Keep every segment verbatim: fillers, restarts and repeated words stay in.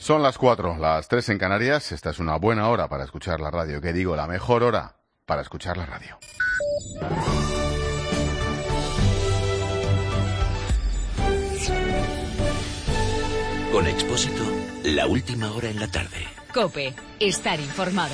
Son las cuatro, las tres en Canarias. Esta es una buena hora para escuchar la radio. ¿Qué digo? La mejor hora para escuchar la radio. Con Expósito, la última hora en la tarde. COPE, estar informado.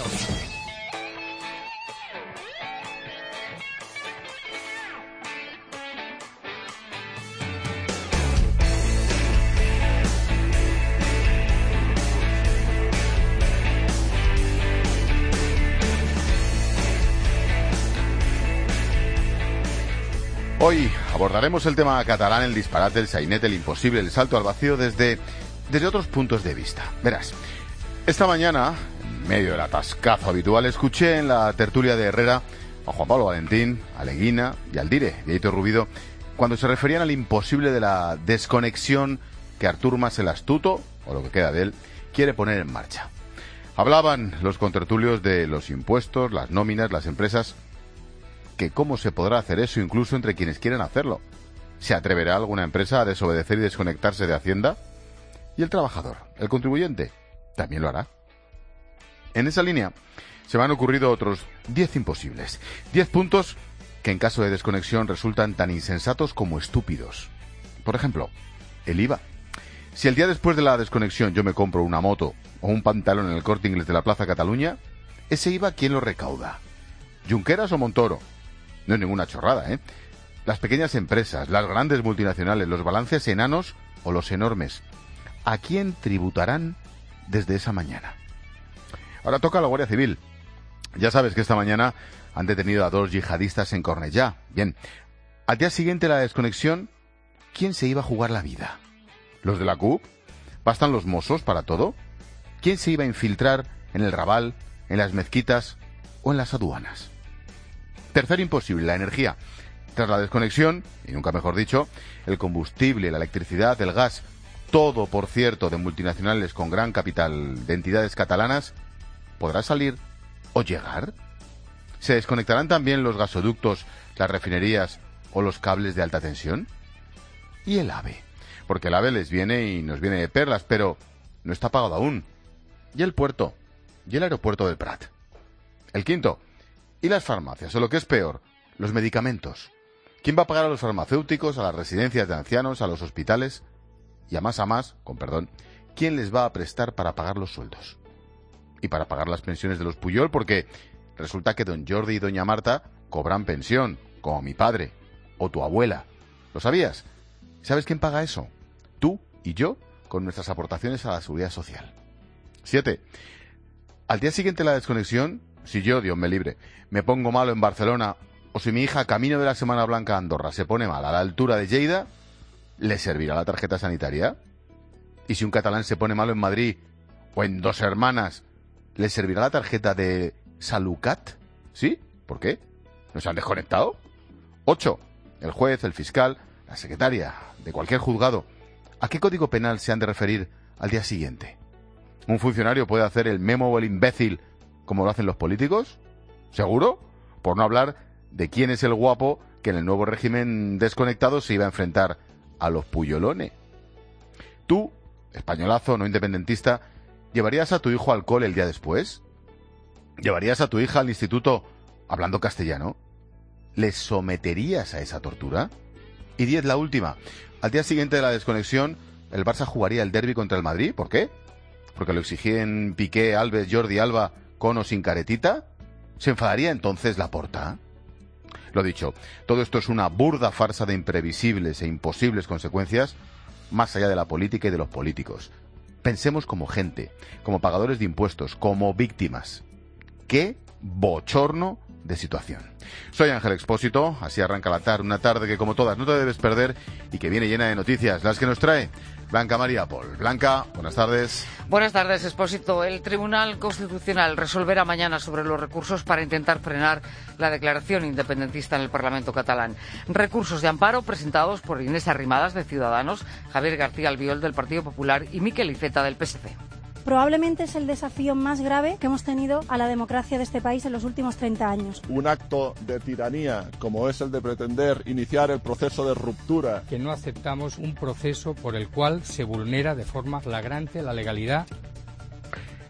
Hoy abordaremos el tema catalán, el disparate, el sainete, el imposible, el salto al vacío desde, desde otros puntos de vista. Verás, esta mañana, en medio del atascazo habitual, escuché en la tertulia de Herrera a Juan Pablo Valentín, a Leguina y al Dire, Dieito Rubido, cuando se referían al imposible de la desconexión que Artur Mas el astuto, o lo que queda de él, quiere poner en marcha. Hablaban los contertulios de los impuestos, las nóminas, las empresas, que cómo se podrá hacer eso incluso entre quienes quieren hacerlo. ¿Se atreverá alguna empresa a desobedecer y desconectarse de Hacienda? ¿Y el trabajador, el contribuyente, también lo hará? En esa línea se me han ocurrido otros diez imposibles. Diez puntos que en caso de desconexión resultan tan insensatos como estúpidos. Por ejemplo, el I V A. Si el día después de la desconexión yo me compro una moto o un pantalón en el Corte Inglés de la Plaza Cataluña, ese I V A ¿quién lo recauda? ¿Junqueras o Montoro? No es ninguna chorrada, ¿eh? Las pequeñas empresas, las grandes multinacionales, los balances enanos o los enormes. ¿A quién tributarán desde esa mañana? Ahora toca a la Guardia Civil. Ya sabes que esta mañana han detenido a dos yihadistas en Cornellá. Bien, al día siguiente de la desconexión, ¿quién se iba a jugar la vida? ¿Los de la C U P? ¿Bastan los Mossos para todo? ¿Quién se iba a infiltrar en el Raval, en las mezquitas o en las aduanas? Tercer imposible, la energía. Tras la desconexión, y nunca mejor dicho, el combustible, la electricidad, el gas, todo, por cierto, de multinacionales con gran capital de entidades catalanas, ¿podrá salir o llegar? ¿Se desconectarán también los gasoductos, las refinerías o los cables de alta tensión? ¿Y el AVE? Porque el AVE les viene y nos viene de perlas, pero no está pagado aún. ¿Y el puerto? ¿Y el aeropuerto del Prat? El quinto, ¿y las farmacias? O lo que es peor, los medicamentos. ¿Quién va a pagar a los farmacéuticos, a las residencias de ancianos, a los hospitales? Y a más a más, con perdón, ¿quién les va a prestar para pagar los sueldos? Y para pagar las pensiones de los Puyol, porque resulta que don Jordi y doña Marta cobran pensión, como mi padre, o tu abuela. ¿Lo sabías? ¿Sabes quién paga eso? Tú y yo, con nuestras aportaciones a la seguridad social. Siete. Al día siguiente de la desconexión, si yo, Dios me libre, me pongo malo en Barcelona, o si mi hija, camino de la Semana Blanca a Andorra, se pone mal a la altura de Lleida, ¿le servirá la tarjeta sanitaria? Y si un catalán se pone malo en Madrid, o en Dos Hermanas, ¿le servirá la tarjeta de Salucat? ¿Sí? ¿Por qué? ¿No se han desconectado? Ocho. El juez, el fiscal, la secretaria de cualquier juzgado, ¿a qué código penal se han de referir al día siguiente? ¿Un funcionario puede hacer el memo o el imbécil como lo hacen los políticos? ¿Seguro? Por no hablar de quién es el guapo que en el nuevo régimen desconectado se iba a enfrentar a los Puyolones. Tú, españolazo no independentista, ¿llevarías a tu hijo al cole el día después? ¿Llevarías a tu hija al instituto hablando castellano? ¿Le someterías a esa tortura? Y diez, la última. Al día siguiente de la desconexión, ¿el Barça jugaría el derbi contra el Madrid? ¿Por qué? ¿Porque lo exigían Piqué, Alves, Jordi Alba, con o sin caretita? ¿Se enfadaría entonces Laporta? Lo dicho, todo esto es una burda farsa de imprevisibles e imposibles consecuencias, más allá de la política y de los políticos. Pensemos como gente, como pagadores de impuestos, como víctimas. ¡Qué bochorno de situación! Soy Ángel Expósito, así arranca la tarde, una tarde que como todas no te debes perder y que viene llena de noticias, las que nos trae Blanca María Pol. Blanca, buenas tardes. Buenas tardes, Expósito. El Tribunal Constitucional resolverá mañana sobre los recursos para intentar frenar la declaración independentista en el Parlamento catalán. Recursos de amparo presentados por Inés Arrimadas, de Ciudadanos, Javier García Albiol, del Partido Popular, y Miquel Iceta, del P S C. Probablemente es el desafío más grave que hemos tenido a la democracia de este país en los últimos treinta años. Un acto de tiranía, como es el de pretender iniciar el proceso de ruptura. Que no aceptamos un proceso por el cual se vulnera de forma flagrante la legalidad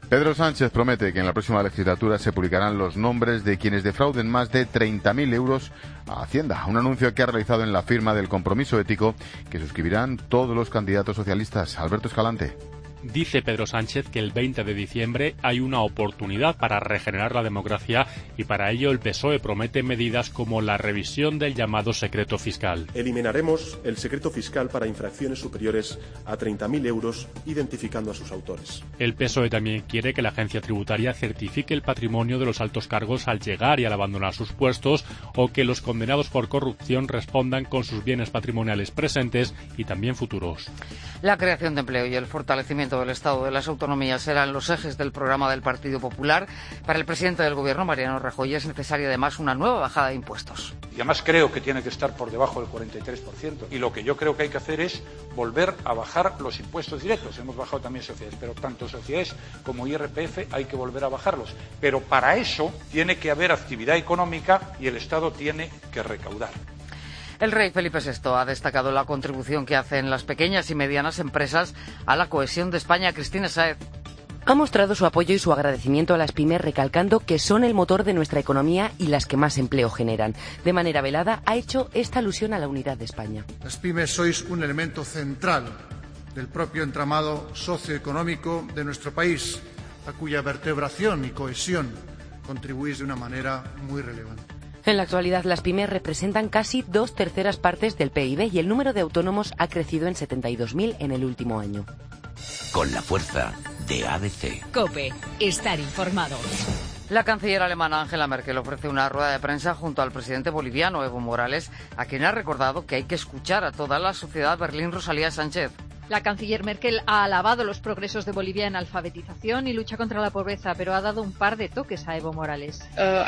Pedro Sánchez promete que en la próxima legislatura se publicarán los nombres de quienes defrauden más de treinta mil euros a Hacienda. Un anuncio que ha realizado en la firma del compromiso ético que suscribirán todos los candidatos socialistas. Alberto Escalante. Dice Pedro Sánchez que el veinte de diciembre hay una oportunidad para regenerar la democracia y para ello el P S O E promete medidas como la revisión del llamado secreto fiscal. Eliminaremos el secreto fiscal para infracciones superiores a treinta mil euros, identificando a sus autores. El P S O E también quiere que la agencia tributaria certifique el patrimonio de los altos cargos al llegar y al abandonar sus puestos, o que los condenados por corrupción respondan con sus bienes patrimoniales presentes y también futuros. La creación de empleo y el fortalecimiento del Estado de las autonomías serán los ejes del programa del Partido Popular. Para el presidente del Gobierno, Mariano Rajoy, es necesaria además una nueva bajada de impuestos. Y además creo que tiene que estar por debajo del cuarenta y tres por ciento. Y lo que yo creo que hay que hacer es volver a bajar los impuestos directos. Hemos bajado también sociedades, pero tanto sociedades como I R P F hay que volver a bajarlos. Pero para eso tiene que haber actividad económica y el Estado tiene que recaudar. El rey Felipe sexto ha destacado la contribución que hacen las pequeñas y medianas empresas a la cohesión de España. Cristina Sáez. Ha mostrado su apoyo y su agradecimiento a las pymes, recalcando que son el motor de nuestra economía y las que más empleo generan. De manera velada, ha hecho esta alusión a la unidad de España. Las pymes sois un elemento central del propio entramado socioeconómico de nuestro país, a cuya vertebración y cohesión contribuís de una manera muy relevante. En la actualidad, las pymes representan casi dos terceras partes del P I B y el número de autónomos ha crecido en setenta y dos mil en el último año. Con la fuerza de A B C. COPE. Estar informado. La canciller alemana Angela Merkel ofrece una rueda de prensa junto al presidente boliviano Evo Morales, a quien ha recordado que hay que escuchar a toda la sociedad. Berlín, Rosalía Sánchez. La canciller Merkel ha alabado los progresos de Bolivia en alfabetización y lucha contra la pobreza, pero ha dado un par de toques a Evo Morales.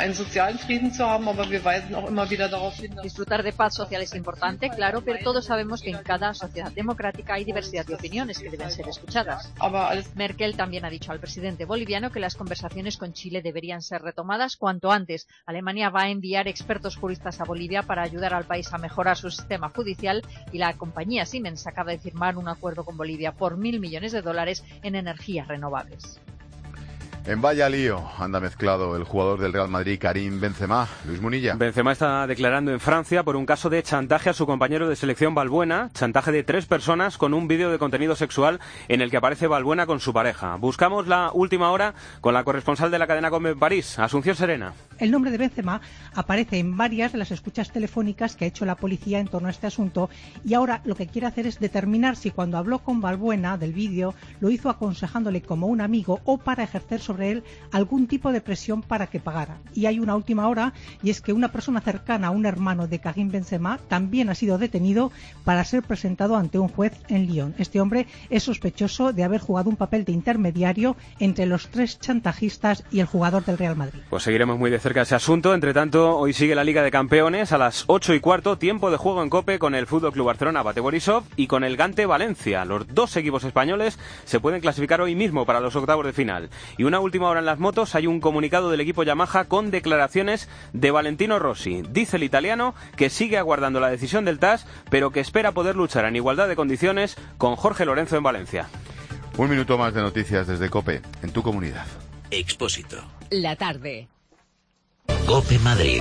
Disfrutar de paz social es importante, claro, pero todos sabemos que en cada sociedad democrática hay diversidad de opiniones que deben ser escuchadas. Merkel también ha dicho al presidente boliviano que las conversaciones con Chile deberían ser retomadas cuanto antes. Alemania va a enviar expertos juristas a Bolivia para ayudar al país a mejorar su sistema judicial, y la compañía Siemens acaba de firmar un acuerdo con Bolivia por mil millones de dólares en energías renovables. En vaya lío anda mezclado el jugador del Real Madrid, Karim Benzema. Luis Munilla. Benzema está declarando en Francia por un caso de chantaje a su compañero de selección Valbuena, chantaje de tres personas con un vídeo de contenido sexual en el que aparece Valbuena con su pareja. Buscamos la última hora con la corresponsal de la cadena COPE en París, Asunción Serena. El nombre de Benzema aparece en varias de las escuchas telefónicas que ha hecho la policía en torno a este asunto, y ahora lo que quiere hacer es determinar si cuando habló con Valbuena del vídeo lo hizo aconsejándole como un amigo o para ejercer sobre él algún tipo de presión para que pagara. Y hay una última hora, y es que una persona cercana a un hermano de Karim Benzema también ha sido detenido para ser presentado ante un juez en Lyon. Este hombre es sospechoso de haber jugado un papel de intermediario entre los tres chantajistas y el jugador del Real Madrid. Pues seguiremos muy de cerca ese asunto. Entre tanto, hoy sigue la Liga de Campeones a las ocho y cuarto, tiempo de juego en COPE con el F C Barcelona Bate Borisov y con el Gante Valencia. Los dos equipos españoles se pueden clasificar hoy mismo para los octavos de final. Y una última hora en las motos, hay un comunicado del equipo Yamaha con declaraciones de Valentino Rossi. Dice el italiano que sigue aguardando la decisión del T A S, pero que espera poder luchar en igualdad de condiciones con Jorge Lorenzo en Valencia. Un minuto más de noticias desde COPE, en tu comunidad. Expósito. La tarde. COPE Madrid.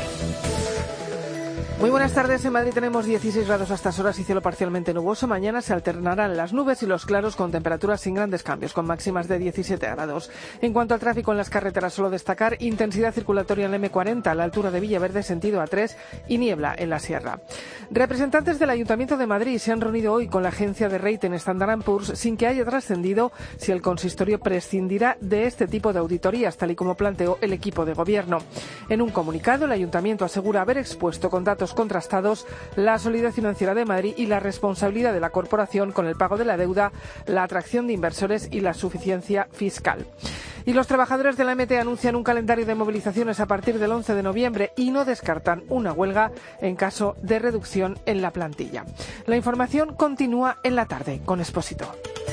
Muy buenas tardes. En Madrid tenemos dieciséis grados a estas horas y cielo parcialmente nuboso. Mañana se alternarán las nubes y los claros con temperaturas sin grandes cambios, con máximas de diecisiete grados. En cuanto al tráfico en las carreteras, solo destacar intensidad circulatoria en la eme cuarenta a la altura de Villaverde, sentido A tres, y niebla en la sierra. Representantes del Ayuntamiento de Madrid se han reunido hoy con la agencia de rating Standard and Poor's sin que haya trascendido si el consistorio prescindirá de este tipo de auditorías, tal y como planteó el equipo de gobierno. En un comunicado, el Ayuntamiento asegura haber expuesto con datos contrastados la solidez financiera de Madrid y la responsabilidad de la corporación con el pago de la deuda, la atracción de inversores y la suficiencia fiscal. Y los trabajadores de la eme te anuncian un calendario de movilizaciones a partir del once de noviembre y no descartan una huelga en caso de reducción en la plantilla. La información continúa en la tarde con Expósito.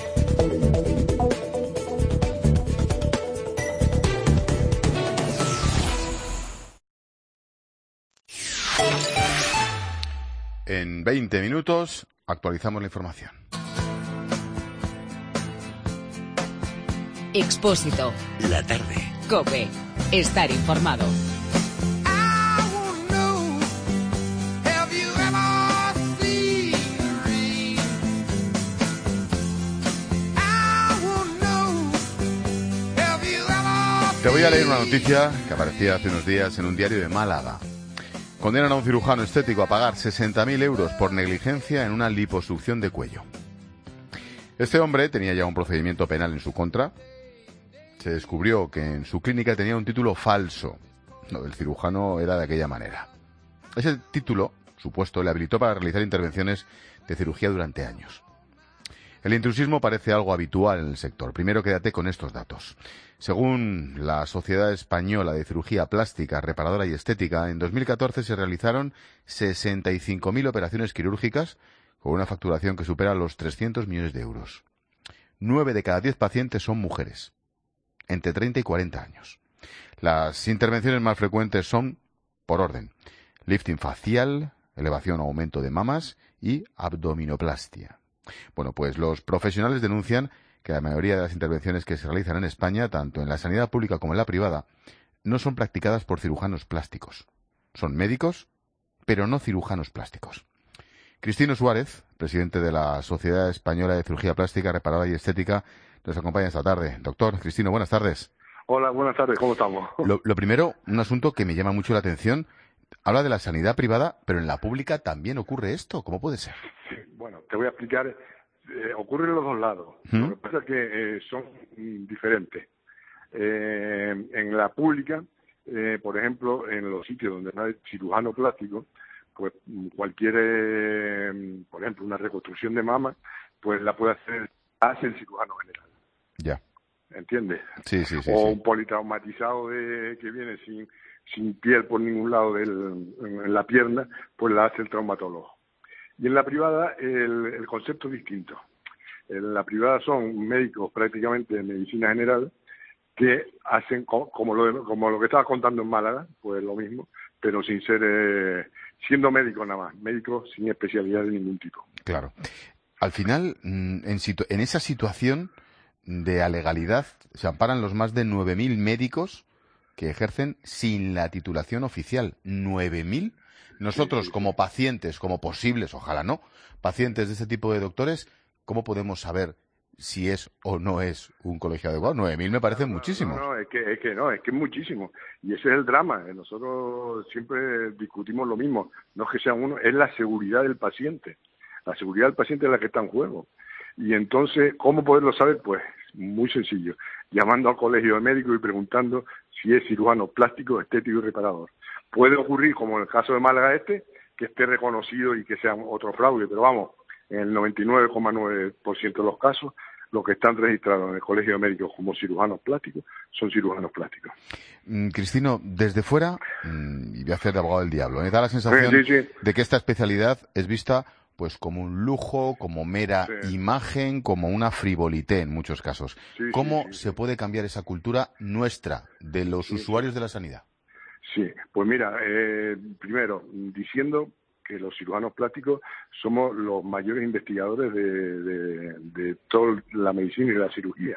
En veinte minutos actualizamos la información. Expósito. La tarde. COPE. Estar informado. Te voy a leer una noticia que aparecía hace unos días en un diario de Málaga. Condenan a un cirujano estético a pagar sesenta mil euros por negligencia en una liposucción de cuello. Este hombre tenía ya un procedimiento penal en su contra. Se descubrió que en su clínica tenía un título falso. Lo del cirujano era de aquella manera. Ese título, supuesto, le habilitó para realizar intervenciones de cirugía durante años. El intrusismo parece algo habitual en el sector. Primero quédate con estos datos. Según la Sociedad Española de Cirugía Plástica, Reparadora y Estética, en dos mil catorce se realizaron sesenta y cinco mil operaciones quirúrgicas con una facturación que supera los trescientos millones de euros. Nueve de cada diez pacientes son mujeres, entre treinta y cuarenta años. Las intervenciones más frecuentes son, por orden, lifting facial, elevación o aumento de mamas y abdominoplastia. Bueno, pues los profesionales denuncian que la mayoría de las intervenciones que se realizan en España, tanto en la sanidad pública como en la privada, no son practicadas por cirujanos plásticos. Son médicos, pero no cirujanos plásticos. Cristino Suárez, presidente de la Sociedad Española de Cirugía Plástica, Reparadora y Estética, nos acompaña esta tarde. Doctor Cristino, buenas tardes. Hola, buenas tardes, ¿cómo estamos? Lo, lo primero, un asunto que me llama mucho la atención. Habla de la sanidad privada, pero en la pública también ocurre esto. ¿Cómo puede ser? Sí, bueno, te voy a explicar. Eh, ocurre en los dos lados. ¿Mm? Lo que pasa es que eh, son mm, diferentes. Eh, en la pública, eh, por ejemplo, en los sitios donde no hay cirujano plástico, pues cualquier, eh, por ejemplo, una reconstrucción de mama, pues la puede hacer, hace el cirujano general. Ya. ¿Entiendes? Sí, sí, sí. O sí. un politraumatizado de, que viene sin, sin piel por ningún lado del, en la pierna, pues la hace el traumatólogo. Y en la privada el, el concepto es distinto. En la privada son médicos prácticamente de medicina general que hacen co como lo, como lo que estaba contando en Málaga, pues lo mismo, pero sin ser, eh, siendo médicos nada más, médicos sin especialidad de ningún tipo. Claro. Al final, en, situ en esa situación de alegalidad, se amparan los más de nueve mil médicos que ejercen sin la titulación oficial. ¿nueve mil? Nosotros, como pacientes, como posibles, ojalá no, pacientes de este tipo de doctores, ¿cómo podemos saber si es o no es un colegio adecuado? nueve mil me parece no, muchísimo. No, no, es que, es que no, es que es muchísimo. Y ese es el drama. Nosotros siempre discutimos lo mismo. No es que sea uno, es la seguridad del paciente. La seguridad del paciente es la que está en juego. Y entonces, ¿cómo poderlo saber? Pues muy sencillo. Llamando al colegio de médicos y preguntando si es cirujano plástico, estético y reparador. Puede ocurrir, como en el caso de Málaga este, que esté reconocido y que sea otro fraude, pero vamos, en el noventa y nueve coma nueve por ciento de los casos, los que están registrados en el Colegio de Médicos como cirujanos plásticos son cirujanos plásticos. Mm, Cristino, desde fuera, mm, y voy a hacer de abogado del diablo, me da la sensación sí, sí, sí. de que esta especialidad es vista pues como un lujo, como mera sí. imagen, como una frivolité en muchos casos. Sí, ¿Cómo sí, sí, se sí. puede cambiar esa cultura nuestra, de los sí, usuarios sí. de la sanidad? Sí, pues mira, eh, primero, diciendo que los cirujanos plásticos somos los mayores investigadores de, de, de toda la medicina y la cirugía.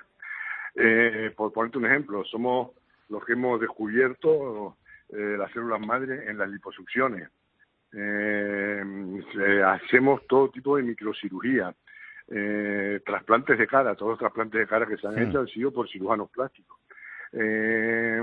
Eh, por ponerte un ejemplo, somos los que hemos descubierto eh, las células madre en las liposucciones. Eh, eh, hacemos todo tipo de microcirugía, eh, trasplantes de cara, todos los trasplantes de cara que se han sí. hecho han sido por cirujanos plásticos. Eh,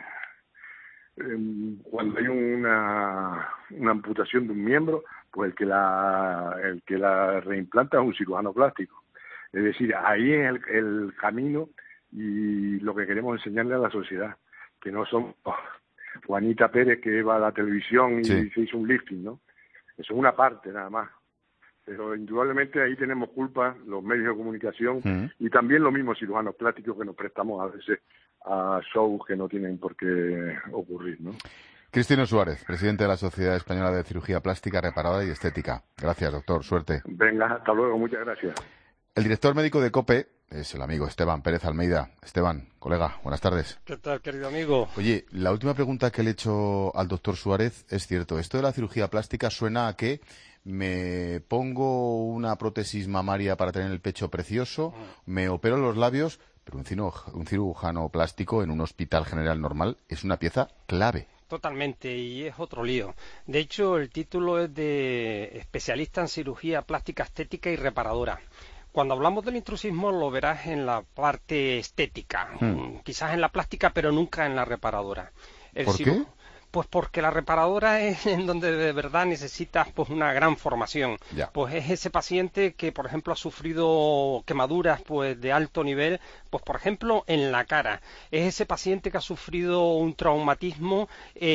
eh, cuando hay una, una amputación de un miembro, pues el que la el que la reimplanta es un cirujano plástico. Es decir, ahí es el, el camino y lo que queremos enseñarle a la sociedad, que no son Juanita Pérez que va a la televisión y sí. se hizo un lifting, ¿no? Eso es una parte nada más. Pero indudablemente ahí tenemos culpa los medios de comunicación uh-huh. y también los mismos cirujanos plásticos que nos prestamos a veces a shows que no tienen por qué ocurrir, ¿no? Cristino Suárez, presidente de la Sociedad Española de Cirugía Plástica, Reparadora y Estética. Gracias, doctor. Suerte. Venga, hasta luego. Muchas gracias. El director médico de COPE es el amigo Esteban Pérez Almeida. Esteban, colega, buenas tardes. ¿Qué tal, querido amigo? Oye, la última pregunta que le he hecho al doctor Suárez es cierto. Esto de la cirugía plástica suena a que me pongo una prótesis mamaria para tener el pecho precioso, me opero los labios, pero un cirujano, un cirujano plástico en un hospital general normal es una pieza clave. Totalmente, y es otro lío. De hecho, el título es de especialista en cirugía plástica estética y reparadora. Cuando hablamos del intrusismo lo verás en la parte estética, hmm. quizás en la plástica, pero nunca en la reparadora. El ¿Por ciru... qué? Pues porque la reparadora es en donde de verdad necesitas pues una gran formación. Ya. Pues es ese paciente que, por ejemplo, ha sufrido quemaduras pues de alto nivel, pues por ejemplo en la cara. Es ese paciente que ha sufrido un traumatismo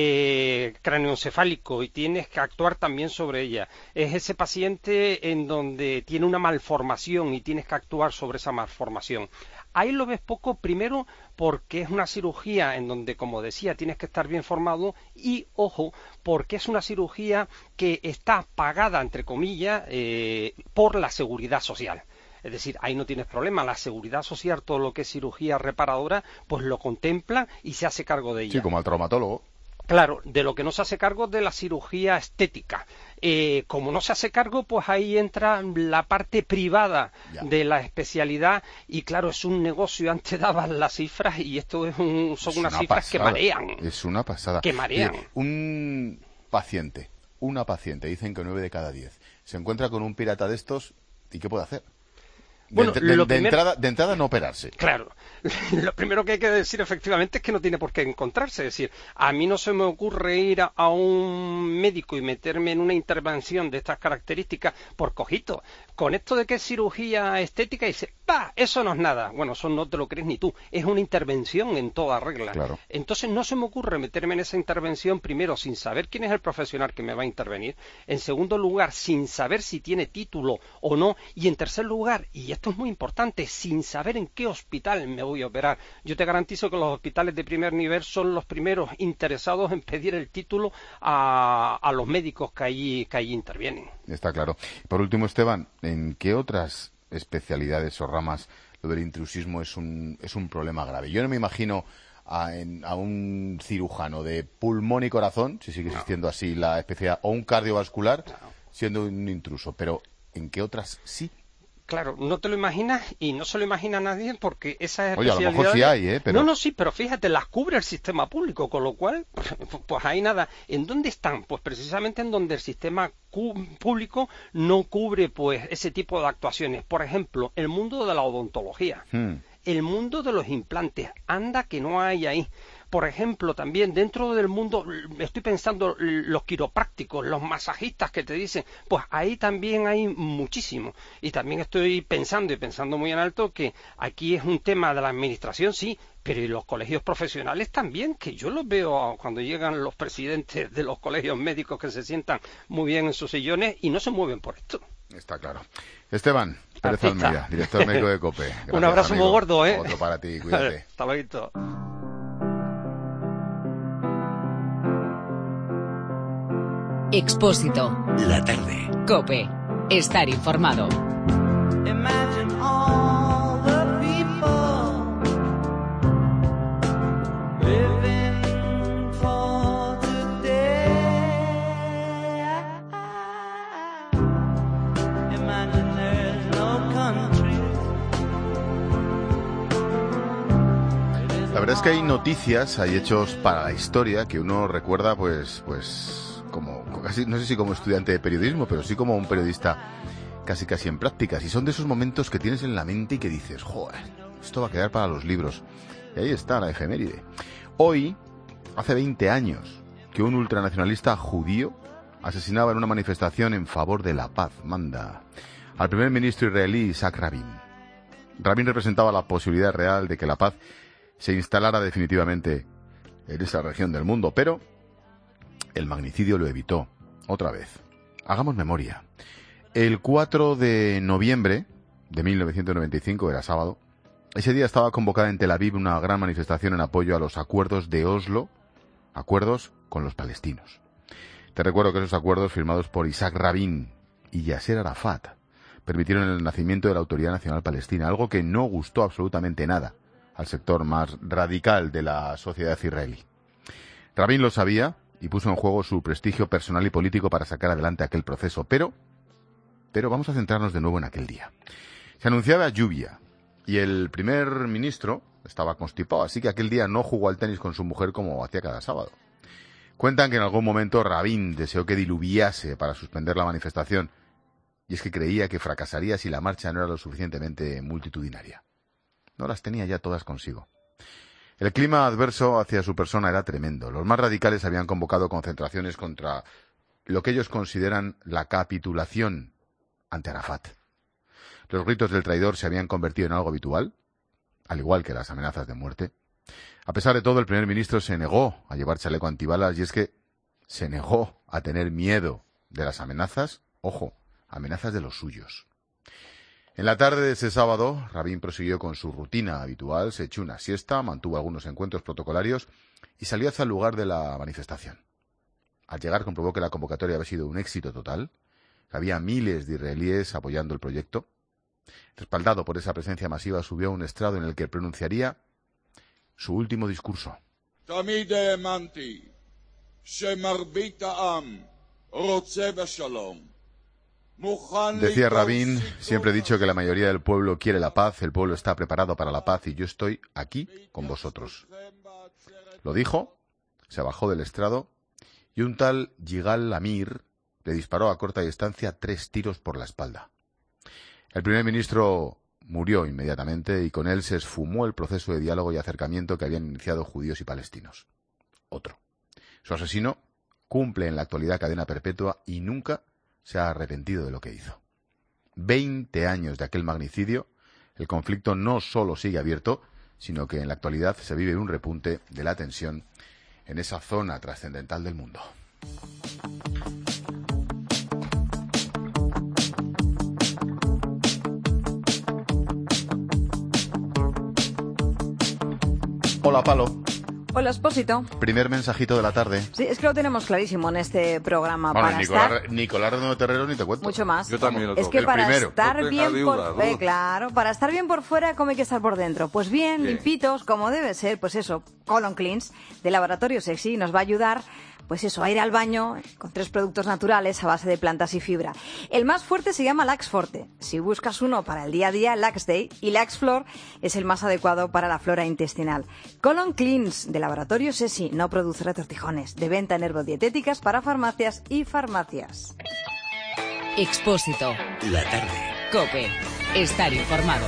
eh, craneoencefálico y tienes que actuar también sobre ella. Es ese paciente en donde tiene una malformación y tienes que actuar sobre esa malformación. Ahí lo ves poco, primero porque es una cirugía en donde, como decía, tienes que estar bien formado y, ojo, porque es una cirugía que está pagada, entre comillas, eh, por la seguridad social. Es decir, ahí no tienes problema, la seguridad social, todo lo que es cirugía reparadora, pues lo contempla y se hace cargo de ella. Sí, como al traumatólogo. Claro, de lo que no se hace cargo de la cirugía estética. Eh, como no se hace cargo, pues ahí entra la parte privada ya. de la especialidad y claro, es un negocio, antes daban las cifras y esto es un, son es unas una cifras pasada. que marean. Es una pasada. Que marean. Eh, un paciente, una paciente, dicen que nueve de cada diez, se encuentra con un pirata de estos y ¿qué puede hacer? De, Bueno, de, lo de, primer... entrada, de entrada no operarse. Claro, lo primero que hay que decir efectivamente es que no tiene por qué encontrarse. Es decir, a mí no se me ocurre ir a, a un médico y meterme en una intervención de estas características por cojito. Con esto de que es cirugía estética, y dice, ¡bah! Eso no es nada. Bueno, eso no te lo crees ni tú. Es una intervención en toda regla. Claro. Entonces no se me ocurre meterme en esa intervención, primero, sin saber quién es el profesional que me va a intervenir. En segundo lugar, sin saber si tiene título o no. Y en tercer lugar, y esto es muy importante, sin saber en qué hospital me voy a operar. Yo te garantizo que los hospitales de primer nivel son los primeros interesados en pedir el título a, a los médicos que allí, que allí intervienen. Está claro. Por último, Esteban, ¿en qué otras especialidades o ramas lo del intrusismo es un, es un problema grave? Yo no me imagino a, en, a un cirujano de pulmón y corazón, si sigue existiendo no. así la especialidad, o un cardiovascular no. siendo un intruso, pero ¿en qué otras sí? Claro, no te lo imaginas y no se lo imagina nadie porque esas Oye, especialidades... a lo mejor sí hay, ¿eh? Pero... No, no, sí, pero fíjate, las cubre el sistema público, con lo cual, pues ahí nada. ¿En dónde están? Pues precisamente en donde el sistema público no cubre pues ese tipo de actuaciones. Por ejemplo, el mundo de la odontología, hmm. el mundo de los implantes, anda que no hay ahí. Por ejemplo, también dentro del mundo, estoy pensando los quiroprácticos, los masajistas que te dicen, pues ahí también hay muchísimo. Y también estoy pensando, y pensando muy en alto, que aquí es un tema de la administración, sí, pero y los colegios profesionales también, que yo los veo cuando llegan los presidentes de los colegios médicos que se sientan muy bien en sus sillones y no se mueven por esto. Está claro. Esteban Pérez Almeida, director médico de COPE. Gracias, un abrazo amigo. muy gordo, ¿eh? Otro para ti, cuídate. Hasta luego. Expósito. La tarde. COPE. Estar informado. Imagine all the people living for today. Imagine there's no country. La verdad es que hay noticias, hay hechos para la historia que uno recuerda, pues, pues. como casi, no sé si como estudiante de periodismo, pero sí como un periodista casi casi en prácticas, y son de esos momentos que tienes en la mente y que dices, joder, esto va a quedar para los libros. Y ahí está la efeméride. Hoy, hace veinte años, que un ultranacionalista judío asesinaba en una manifestación en favor de la paz, manda, al primer ministro israelí Isaac Rabin. Rabin representaba la posibilidad real de que la paz se instalara definitivamente en esa región del mundo, pero el magnicidio lo evitó. Otra vez. Hagamos memoria. El cuatro de noviembre de mil novecientos noventa y cinco, era sábado, ese día estaba convocada en Tel Aviv una gran manifestación en apoyo a los acuerdos de Oslo, acuerdos con los palestinos. Te recuerdo que esos acuerdos, firmados por Isaac Rabin y Yasser Arafat, permitieron el nacimiento de la Autoridad Nacional Palestina, algo que no gustó absolutamente nada al sector más radical de la sociedad israelí. Rabin lo sabía y puso en juego su prestigio personal y político para sacar adelante aquel proceso. Pero, pero vamos a centrarnos de nuevo en aquel día. Se anunciaba lluvia, Y el primer ministro estaba constipado, así que aquel día no jugó al tenis con su mujer como hacía cada sábado. Cuentan que en algún momento Rabin deseó que diluviase para suspender la manifestación, y es que creía que fracasaría si la marcha no era lo suficientemente multitudinaria. No las tenía ya todas consigo. El clima adverso hacia su persona era tremendo. Los más radicales habían convocado concentraciones contra lo que ellos consideran la capitulación ante Arafat. Los gritos del traidor se habían convertido en algo habitual, al igual que las amenazas de muerte. A pesar de todo, el primer ministro se negó a llevar chaleco antibalas, y es que se negó a tener miedo de las amenazas, ojo, amenazas de los suyos. En la tarde de ese sábado, Rabin prosiguió con su rutina habitual, se echó una siesta, mantuvo algunos encuentros protocolarios y salió hacia el lugar de la manifestación. Al llegar comprobó que la convocatoria había sido un éxito total, que había miles de israelíes apoyando el proyecto. Respaldado por esa presencia masiva, subió a un estrado en el que pronunciaría su último discurso. Decía Rabin, siempre he dicho que la mayoría del pueblo quiere la paz, el pueblo está preparado para la paz y yo estoy aquí con vosotros. Lo dijo, se bajó del estrado y un tal Yigal Amir le disparó a corta distancia tres tiros por la espalda. El primer ministro murió inmediatamente y con él se esfumó el proceso de diálogo y acercamiento que habían iniciado judíos y palestinos. Otro. Su asesino cumple en la actualidad cadena perpetua y nunca se ha arrepentido de lo que hizo. Veinte años de aquel magnicidio, el conflicto no solo sigue abierto, sino que en la actualidad se vive un repunte de la tensión en esa zona trascendental del mundo. Hola, Palo. Hola, Expósito. Primer mensajito de la tarde. Sí, es que lo tenemos clarísimo en este programa. Vale, para Nicolás, estar... Nicolás Redondo Terrero ni te cuento. Mucho más. Yo también lo Es que el para primero. estar No bien tenga por duda, eh, ¿no? claro, para estar bien por fuera, como hay que estar por dentro. Pues bien, Bien. limpitos, como debe ser, pues eso, Colon Cleans, de Laboratorio Sexy, nos va a ayudar, pues eso, a ir al baño con tres productos naturales a base de plantas y fibra. El más fuerte se llama Lax Forte. Si buscas uno para el día a día, Lax Day, y Lax Flor es el más adecuado para la flora intestinal. Colon Cleans, de Laboratorio Sexy, no produce retortijones, de venta en herbodietéticas para farmacias y farmacias. Expósito. La tarde. COPE. Estar informado.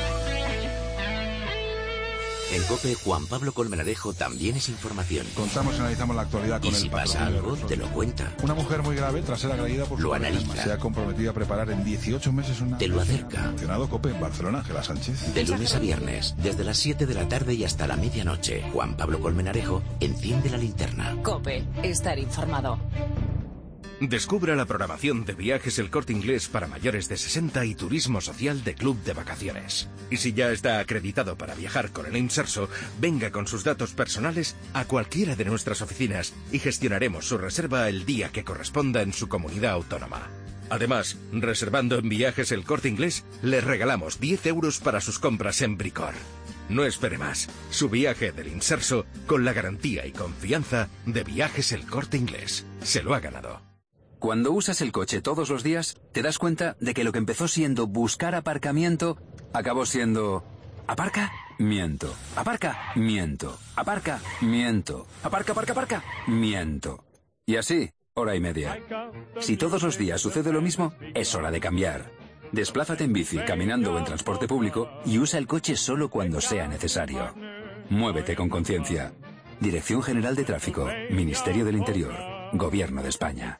En COPE, Juan Pablo Colmenarejo también es información. Contamos y analizamos la actualidad con Y el si pasa patrocinio algo, de te lo cuenta. Una mujer muy grave tras ser agredida por Lo su pareja. analiza. Se ha comprometido a preparar en dieciocho meses una... Te lo acerca. Mencionado COPE en Barcelona, Ángela Sánchez. De lunes a viernes, desde las siete de la tarde y hasta la medianoche, Juan Pablo Colmenarejo enciende la linterna. COPE. Estar informado. Descubra la programación de Viajes El Corte Inglés para mayores de sesenta y turismo social de Club de Vacaciones. Y si ya está acreditado para viajar con el Inserso, venga con sus datos personales a cualquiera de nuestras oficinas y gestionaremos su reserva el día que corresponda en su comunidad autónoma. Además, reservando en Viajes El Corte Inglés, le regalamos diez euros para sus compras en Bricor. No espere más. Su viaje del Inserso con la garantía y confianza de Viajes El Corte Inglés. Se lo ha ganado. Cuando usas el coche todos los días, te das cuenta de que lo que empezó siendo buscar aparcamiento, acabó siendo... ¿Aparca? Miento. ¿Aparca? Miento. ¿Aparca? Miento. ¿Aparca, aparca, aparca? Miento. Y así, hora y media. Si todos los días sucede lo mismo, es hora de cambiar. Desplázate en bici, caminando o en transporte público y usa el coche solo cuando sea necesario. Muévete con conciencia. Dirección General de Tráfico, Ministerio del Interior, Gobierno de España.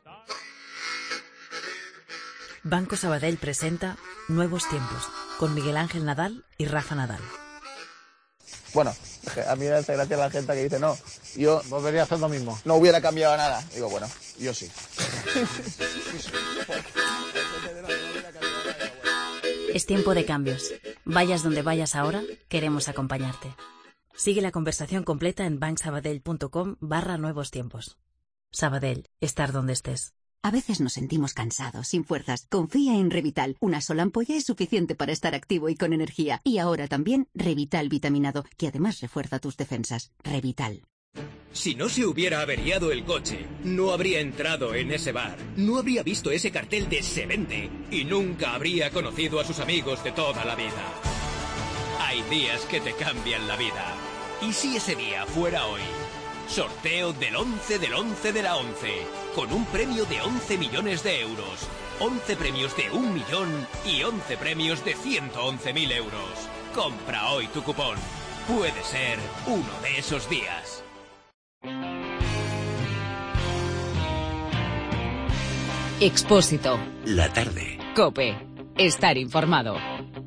Banco Sabadell presenta Nuevos Tiempos, con Miguel Ángel Nadal y Rafa Nadal. Bueno, a mí me hace gracia la gente que dice, no, yo volvería a hacer lo mismo. No hubiera cambiado nada. Digo, bueno, yo sí. Es tiempo de cambios. Vayas donde vayas ahora, queremos acompañarte. Sigue la conversación completa en banksabadell.com barra nuevos tiempos. Sabadell, estar donde estés. A veces nos sentimos cansados, sin fuerzas. Confía en Revital. Una sola ampolla es suficiente para estar activo y con energía. Y ahora también Revital vitaminado, que además refuerza tus defensas. Revital. Si no se hubiera averiado el coche, no habría entrado en ese bar, no habría visto ese cartel de Se Vende y nunca habría conocido a sus amigos de toda la vida. Hay días que te cambian la vida. ¿Y si ese día fuera hoy? Sorteo del once del once de la once, con un premio de once millones de euros, once premios de un millón y once premios de ciento once mil euros. Compra hoy tu cupón. Puede ser uno de esos días. Expósito. La tarde. COPE. Estar informado.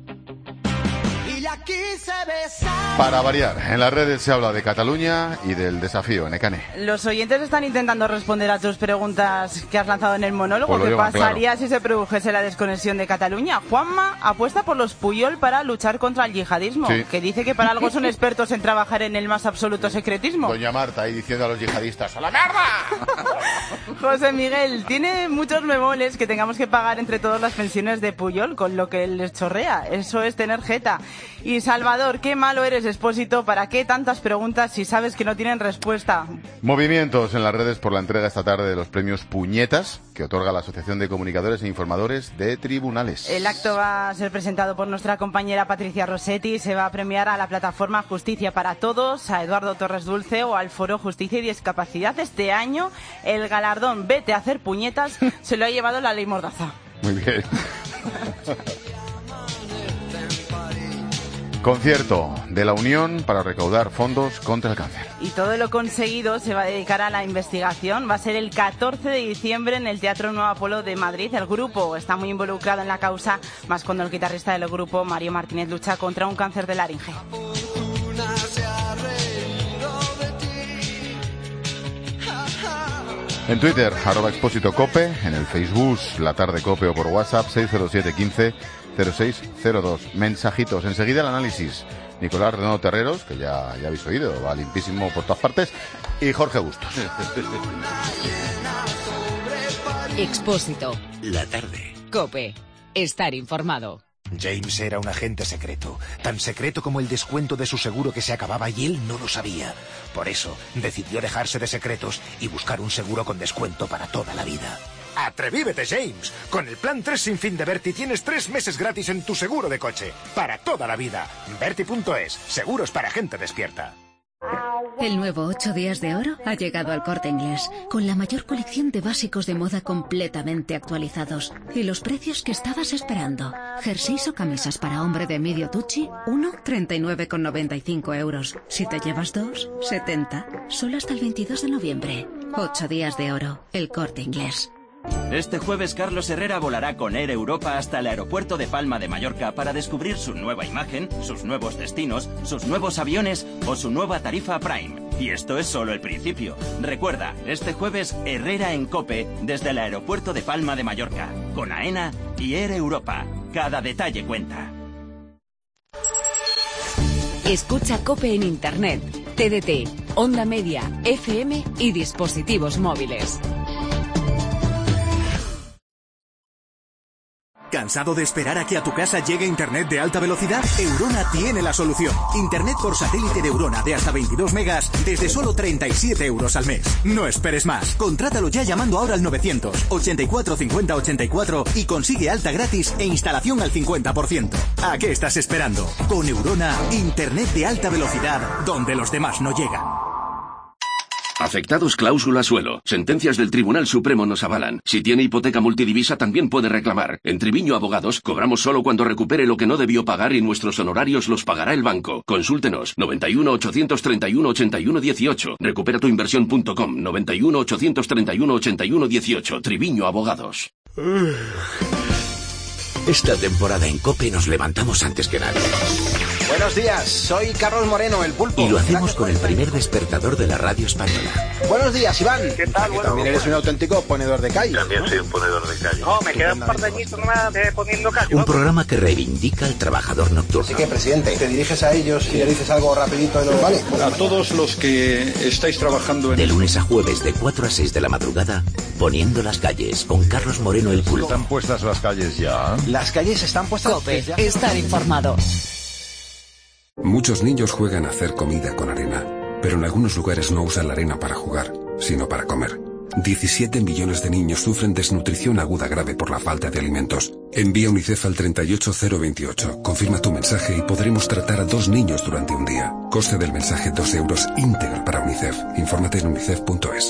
Para variar, en las redes se habla de Cataluña y del desafío, Nekane. Los oyentes están intentando responder a tus preguntas que has lanzado en el monólogo. Pues lo ¿Qué llevan pasaría si se produjese la desconexión de Cataluña? Juanma apuesta por los Puyol para luchar contra el yihadismo, Sí. que dice que para algo son expertos en trabajar en el más absoluto secretismo. Doña Marta ahí diciendo a los yihadistas, ¡a la mierda! José Miguel, tiene muchos bemoles que tengamos que pagar entre todos las pensiones de Puyol, con lo que les chorrea. Eso es tener jeta. Y Salvador, qué malo eres, Expósito. ¿Para qué tantas preguntas si sabes que no tienen respuesta? Movimientos en las redes por la entrega esta tarde de los premios Puñetas, que otorga la Asociación de Comunicadores e Informadores de Tribunales. El acto va a ser presentado por nuestra compañera Patricia Rossetti y se va a premiar a la plataforma Justicia para Todos, a Eduardo Torres Dulce o al Foro Justicia y Discapacidad. Este año el galardón Vete a hacer puñetas se lo ha llevado la Ley Mordaza. Muy bien. Concierto de la Unión para recaudar fondos contra el cáncer. Y todo lo conseguido se va a dedicar a la investigación. Va a ser el catorce de diciembre en el Teatro Nuevo Apolo de Madrid. El grupo está muy involucrado en la causa, más cuando el guitarrista del grupo, Mario Martínez, lucha contra un cáncer de laringe. En Twitter, arroba Expósito Cope, en el Facebook, La Tarde Cope o por WhatsApp seis cero siete quince cero seis cero dos. Mensajitos. Enseguida el análisis. Nicolás Renaud Terreros, que ya, ya habéis oído, va limpísimo por todas partes, y Jorge Bustos. Expósito. La tarde. COPE. Estar informado. James era un agente secreto, tan secreto como el descuento de su seguro que se acababa y él no lo sabía. Por eso decidió dejarse de secretos y buscar un seguro con descuento para toda la vida. ¡Atrevívete, James! Con el plan tres sin fin de Berti tienes tres meses gratis en tu seguro de coche. Para toda la vida. Berti punto es. Seguros para gente despierta. El nuevo ocho días de oro ha llegado al Corte Inglés, con la mayor colección de básicos de moda completamente actualizados. Y los precios que estabas esperando. Jerseys o camisas para hombre de medio tuchi, uno, treinta y nueve con noventa y cinco euros. Si te llevas dos, setenta. Solo hasta el veintidós de noviembre. Ocho días de oro. El Corte Inglés. Este jueves Carlos Herrera volará con Air Europa hasta el aeropuerto de Palma de Mallorca para descubrir su nueva imagen, sus nuevos destinos, sus nuevos aviones o su nueva tarifa Prime. Y esto es solo el principio. Recuerda, este jueves Herrera en COPE desde el aeropuerto de Palma de Mallorca, con AENA y Air Europa. Cada detalle cuenta. Escucha COPE en Internet, T D T, Onda Media, F M y dispositivos móviles. ¿Cansado de esperar a que a tu casa llegue internet de alta velocidad? Eurona tiene la solución. Internet por satélite de Eurona de hasta veintidós megas desde solo treinta y siete euros al mes. No esperes más. Contrátalo ya llamando ahora al novecientos ochenta y cuatro cincuenta ochenta y cuatro y consigue alta gratis e instalación al cincuenta por ciento. ¿A qué estás esperando? Con Eurona, internet de alta velocidad donde los demás no llegan. Afectados cláusula suelo. Sentencias del Tribunal Supremo nos avalan. Si tiene hipoteca multidivisa también puede reclamar. En Triviño Abogados cobramos solo cuando recupere lo que no debió pagar y nuestros honorarios los pagará el banco. Consúltenos. noventa y uno ochocientos treinta y uno ochenta y uno dieciocho. Recupera tu inversión punto com. noventa y uno ochocientos treinta y uno ochenta y uno dieciocho. Triviño Abogados. Esta temporada en COPE nos levantamos antes que nadie. Buenos días, soy Carlos Moreno, el Pulpo. Y lo hacemos con el primer despertador de la radio española. Buenos días, Iván. ¿Qué tal? Bueno, también eres un auténtico ponedor de calle. También ¿no? soy un ponedor de calle. No, me quedan un par de añitos más de poniendo calle. Un programa que reivindica al trabajador nocturno. Así que, presidente, te diriges a ellos y le dices algo rapidito. ¿No? Vale. A todos los que estáis trabajando en... De lunes a jueves, de cuatro a seis de la madrugada, poniendo las calles, con Carlos Moreno, el Pulpo. ¿Están puestas las calles ya? Las calles están puestas... COPE. Estar informado. Muchos niños juegan a hacer comida con arena, pero en algunos lugares no usan la arena para jugar, sino para comer. diecisiete millones de niños sufren desnutrición aguda grave por la falta de alimentos. Envía UNICEF al treinta y ocho cero veintiocho. Confirma tu mensaje y podremos tratar a dos niños durante un día. Coste del mensaje dos euros íntegro para UNICEF. Infórmate en unicef punto es.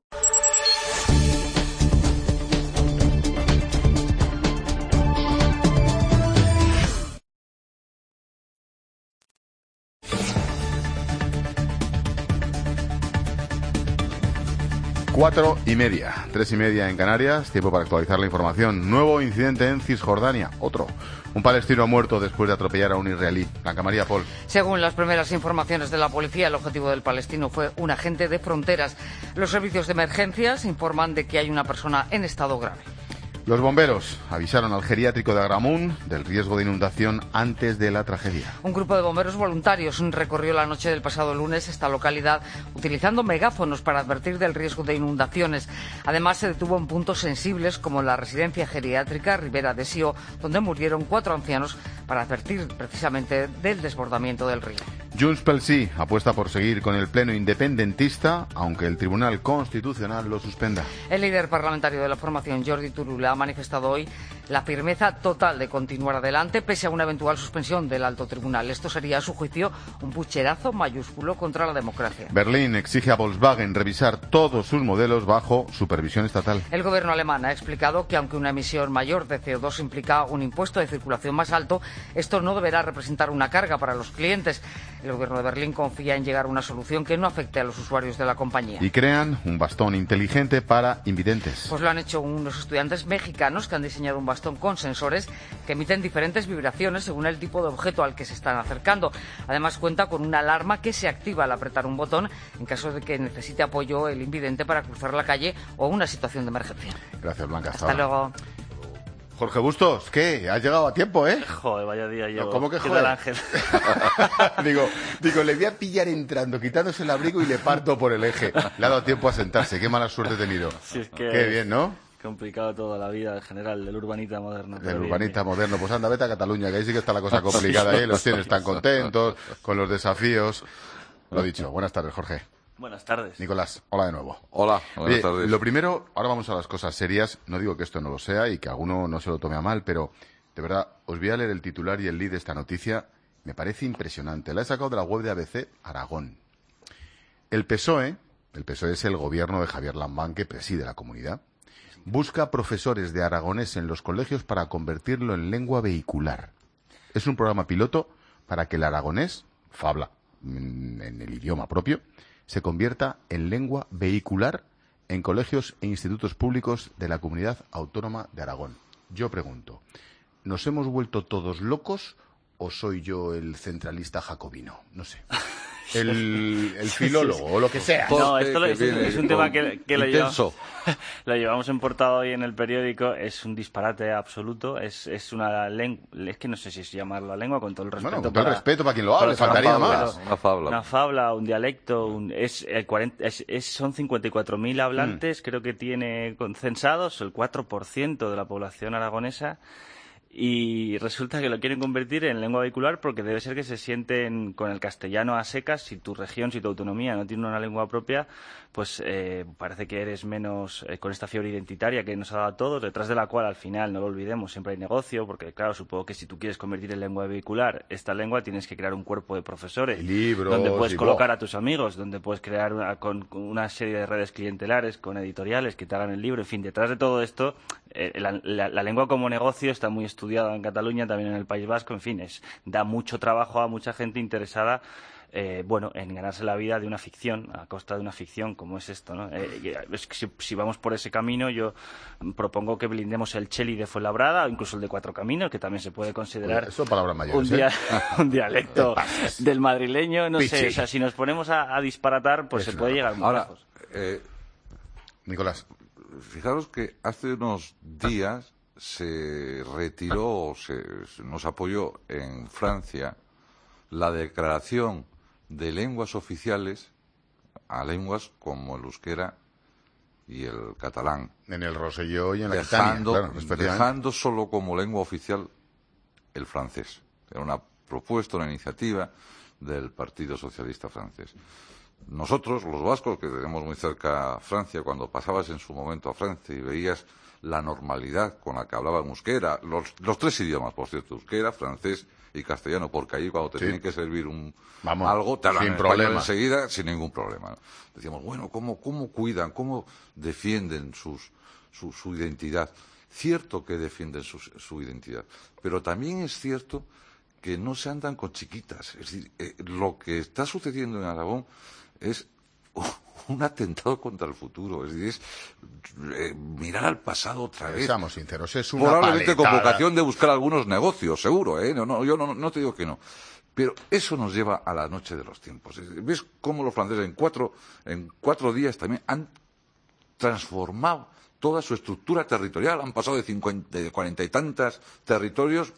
Cuatro y media, tres y media en Canarias, tiempo para actualizar la información. Nuevo incidente en Cisjordania, otro. Un palestino ha muerto después de atropellar a un israelí. Blanca María Pol. Según las primeras informaciones de la policía, el objetivo del palestino fue un agente de fronteras. Los servicios de emergencias informan de que hay una persona en estado grave. Los bomberos avisaron al geriátrico de Agramunt del riesgo de inundación antes de la tragedia. Un grupo de bomberos voluntarios recorrió la noche del pasado lunes esta localidad utilizando megáfonos para advertir del riesgo de inundaciones. Además, se detuvo en puntos sensibles como la residencia geriátrica Ribera de Sió, donde murieron cuatro ancianos para advertir precisamente del desbordamiento del río. Junts pel Sí apuesta por seguir con el pleno independentista, aunque el Tribunal Constitucional lo suspenda. El líder parlamentario de la formación, Jordi Turull, ha manifestado hoy la firmeza total de continuar adelante pese a una eventual suspensión del alto tribunal. Esto sería, a su juicio, un pucherazo mayúsculo contra la democracia. Berlín exige a Volkswagen revisar todos sus modelos bajo supervisión estatal. El gobierno alemán ha explicado que aunque una emisión mayor de C O dos implica un impuesto de circulación más alto, esto no deberá representar una carga para los clientes. El gobierno de Berlín confía en llegar a una solución que no afecte a los usuarios de la compañía. Y crean un bastón inteligente para invidentes. Pues lo han hecho unos estudiantes mexicanos que han diseñado un bastón con sensores que emiten diferentes vibraciones según el tipo de objeto al que se están acercando. Además, cuenta con una alarma que se activa al apretar un botón en caso de que necesite apoyo el invidente para cruzar la calle o una situación de emergencia. Gracias, Blanca. Hasta, Hasta luego. Jorge Bustos, ¿qué? Has llegado a tiempo, ¿eh? Joder, vaya día yo. No, ¿cómo que joder? Ángel. digo, digo, le voy a pillar entrando, quitándose el abrigo y le parto por el eje. Le ha dado tiempo a sentarse. Qué mala suerte he tenido. Sí, es que Qué bien, ¿no? Complicado toda la vida en general del urbanita moderno. Del urbanita bien, moderno. Pues anda, vete a Cataluña, que ahí sí que está la cosa complicada. Ahí los tienes tan contentos con los desafíos. Lo dicho. Buenas tardes, Jorge. Buenas tardes. Nicolás, hola de nuevo. Hola, buenas Oye, tardes. Lo primero, ahora vamos a las cosas serias. No digo que esto no lo sea y que alguno no se lo tome a mal, pero de verdad, os voy a leer el titular y el lead de esta noticia. Me parece impresionante. La he sacado de la web de A B C Aragón. El P S O E, el P S O E es el gobierno de Javier Lambán que preside la comunidad, busca profesores de aragonés en los colegios para convertirlo en lengua vehicular. Es un programa piloto para que el aragonés, fabla en, en el idioma propio, se convierta en lengua vehicular en colegios e institutos públicos de la Comunidad Autónoma de Aragón. Yo pregunto, ¿nos hemos vuelto todos locos o soy yo el centralista jacobino? No sé. El, el filólogo, sí, sí, sí. o lo que sea. No, esto es, es un tema que, que lo, llevamos, lo llevamos en portada hoy en el periódico. Es un disparate absoluto. Es, es una lengua, es que no sé si es llamarla lengua, con todo el respeto. Bueno, con todo el respeto para quien lo hable, faltaría más. Una fabla. Una fabla, un dialecto. Un, es, el cuarenta, es, es, son cincuenta y cuatro mil hablantes, mm. creo que tiene censados, el cuatro por ciento de la población aragonesa. Y resulta que lo quieren convertir en lengua vehicular porque debe ser que se sienten con el castellano a secas. Si tu región, si tu autonomía no tiene una lengua propia, pues eh, parece que eres menos eh, con esta fiebre identitaria que nos ha dado a todos, detrás de la cual al final, no lo olvidemos, siempre hay negocio, porque claro, supongo que si tú quieres convertir en lengua vehicular esta lengua, tienes que crear un cuerpo de profesores, libros, donde puedes y colocar a tus amigos, donde puedes crear una, con, con una serie de redes clientelares, con editoriales que te hagan el libro, en fin, detrás de todo esto, eh, la, la, la lengua como negocio está muy estudiada en Cataluña, también en el País Vasco, en fin, es, da mucho trabajo a mucha gente interesada Eh, bueno, en ganarse la vida de una ficción, a costa de una ficción como es esto, ¿no? Eh, es que si, si vamos por ese camino, yo propongo que blindemos el Cheli de Fuenlabrada, o incluso el de Cuatro Caminos, que también se puede considerar Eso palabras mayores, un, dia ¿eh? un dialecto del madrileño, no Pichi. sé, o sea, si nos ponemos a, a disparatar, pues es se puede llegar muy Ahora, lejos. Eh, Nicolás. Fijaros que hace unos días se retiró, se, nos apoyó en Francia la declaración de lenguas oficiales a lenguas como el euskera y el catalán. En el Roselló y en la dejando, Aquitania, claro, dejando solo como lengua oficial el francés. Era una propuesta, una iniciativa del Partido Socialista francés. Nosotros, los vascos, que tenemos muy cerca a Francia, cuando pasabas en su momento a Francia y veías la normalidad con la que hablaban euskera, los, los tres idiomas, por cierto, euskera, francés y castellano, porque allí cuando te sí. tienen que servir un Vamos, algo, te hablan sin en problema enseguida, sin ningún problema. Decíamos, bueno, ¿cómo, cómo cuidan, cómo defienden sus, su, su identidad? Cierto que defienden su, su identidad, pero también es cierto que no se andan con chiquitas. Es decir, eh, lo que está sucediendo en Aragón es un atentado contra el futuro, es decir, es eh, mirar al pasado otra vez. Seamos sinceros, es una probablemente paletada. Con vocación de buscar algunos negocios, seguro, ¿eh? No, no, yo no, no te digo que no. Pero eso nos lleva a la noche de los tiempos. ¿Ves cómo los franceses en cuatro, en cuatro días también han transformado toda su estructura territorial? Han pasado de, cincuenta, de cuarenta y tantas territorios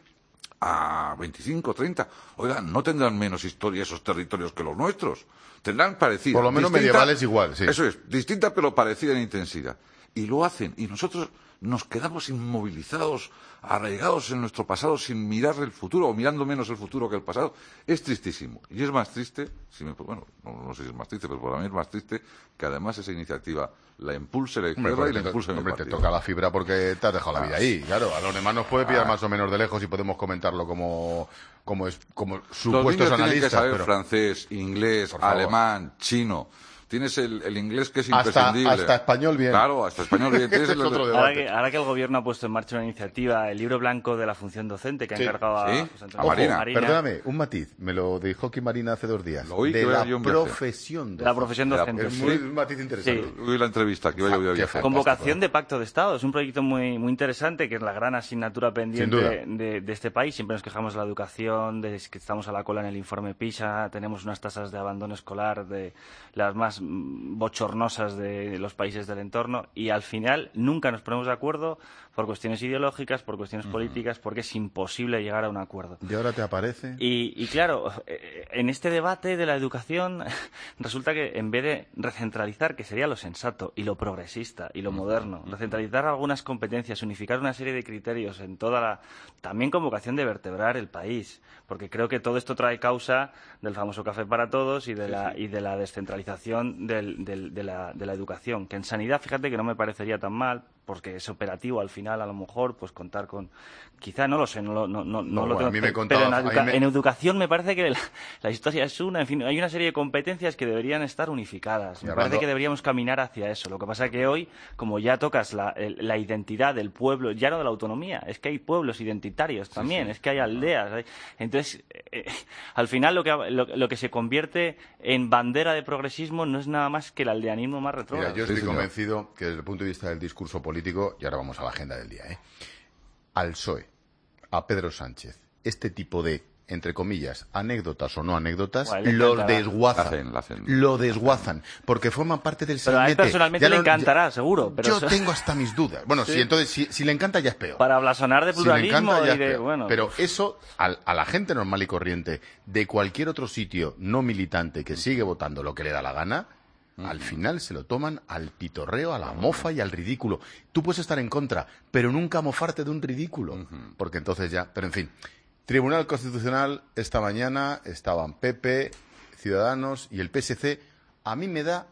a veinticinco, treinta. Oigan, no tendrán menos historia esos territorios que los nuestros. Tendrán parecida. Por lo menos distinta, medievales igual, sí. Eso es, distinta pero parecida en intensidad. Y lo hacen. Y nosotros nos quedamos inmovilizados, arraigados en nuestro pasado, sin mirar el futuro, o mirando menos el futuro que el pasado. Es tristísimo. Y es más triste, si me, bueno, no, no sé si es más triste, pero para mí es más triste que además esa iniciativa la impulse la izquierda hombre, y la impulse hombre, te toca la fibra porque te has dejado ah, la vida ahí. Claro, a los demás nos puede pillar ah. más o menos de lejos y podemos comentarlo como, como, es, como supuestos los analistas. Tienen que saber pero... francés, inglés, alemán, chino. Tienes el, el inglés que es imprescindible. Hasta, hasta español bien. Claro, hasta español bien. Tienes el... otro ahora, que, ahora que el gobierno ha puesto en marcha una iniciativa, el libro blanco de la función docente, que sí. ha encargado ¿Sí? a, pues, a Marina. Marina. Perdóname, un matiz. Me lo dijo aquí Marina hace dos días. Lo oí de que la yo profesión docente. La profesión docente. Es muy, un matiz interesante. Sí. Oí la entrevista que iba yo a Con vocación de pacto de Estado. Es un proyecto muy, muy interesante, que es la gran asignatura pendiente de, de este país. Siempre nos quejamos de la educación, de que estamos a la cola en el informe PISA, tenemos unas tasas de abandono escolar de las más bochornosas de los países del entorno, y al final nunca nos ponemos de acuerdo por cuestiones ideológicas, por cuestiones uh-huh. políticas, porque es imposible llegar a un acuerdo. ¿Y ahora te aparece? Y, y claro, en este debate de la educación resulta que en vez de recentralizar, que sería lo sensato y lo progresista y lo moderno, recentralizar algunas competencias, unificar una serie de criterios en toda la... también con vocación de vertebrar el país, porque creo que todo esto trae causa del famoso café para todos y de sí, la sí. y de la descentralización del, del, de, la, de la educación, que en sanidad, fíjate que no me parecería tan mal, porque es operativo al final, a lo mejor, pues contar con... Quizá, no lo sé, no, no, no, no, no lo bueno, tengo... Me contaba, pero en, educa me... en educación me parece que la, la historia es una, en fin, hay una serie de competencias que deberían estar unificadas. Me hablando... parece que deberíamos caminar hacia eso. Lo que pasa es que hoy, como ya tocas la, el, la identidad del pueblo, ya no de la autonomía, es que hay pueblos identitarios también, sí, sí. es que hay aldeas. Hay... Entonces, eh, al final lo que, lo, lo que se convierte en bandera de progresismo no es nada más que el aldeanismo más retrógrado. Mira, yo estoy sí, convencido que desde el punto de vista del discurso político, y ahora vamos a la agenda del día, ¿eh? al P S O E, a Pedro Sánchez, este tipo de, entre comillas, anécdotas o no anécdotas, bueno, lo desguazan, la hacen, la hacen. lo desguazan, porque forman parte del sainete. Pero a él personalmente ya le no, encantará, ya, seguro. Pero yo eso... tengo hasta mis dudas. Bueno, sí. si entonces si, si le encanta ya es peor. Para blasonar de pluralismo si le encanta, ya y de, es peor. bueno. Pero eso, a, a la gente normal y corriente de cualquier otro sitio no militante que sigue votando lo que le da la gana, al final se lo toman al pitorreo, a la mofa y al ridículo. Tú puedes estar en contra, pero nunca mofarte de un ridículo, uh-huh. porque entonces ya... Pero en fin, Tribunal Constitucional, esta mañana estaban P P, Ciudadanos y el P S C. A mí me da,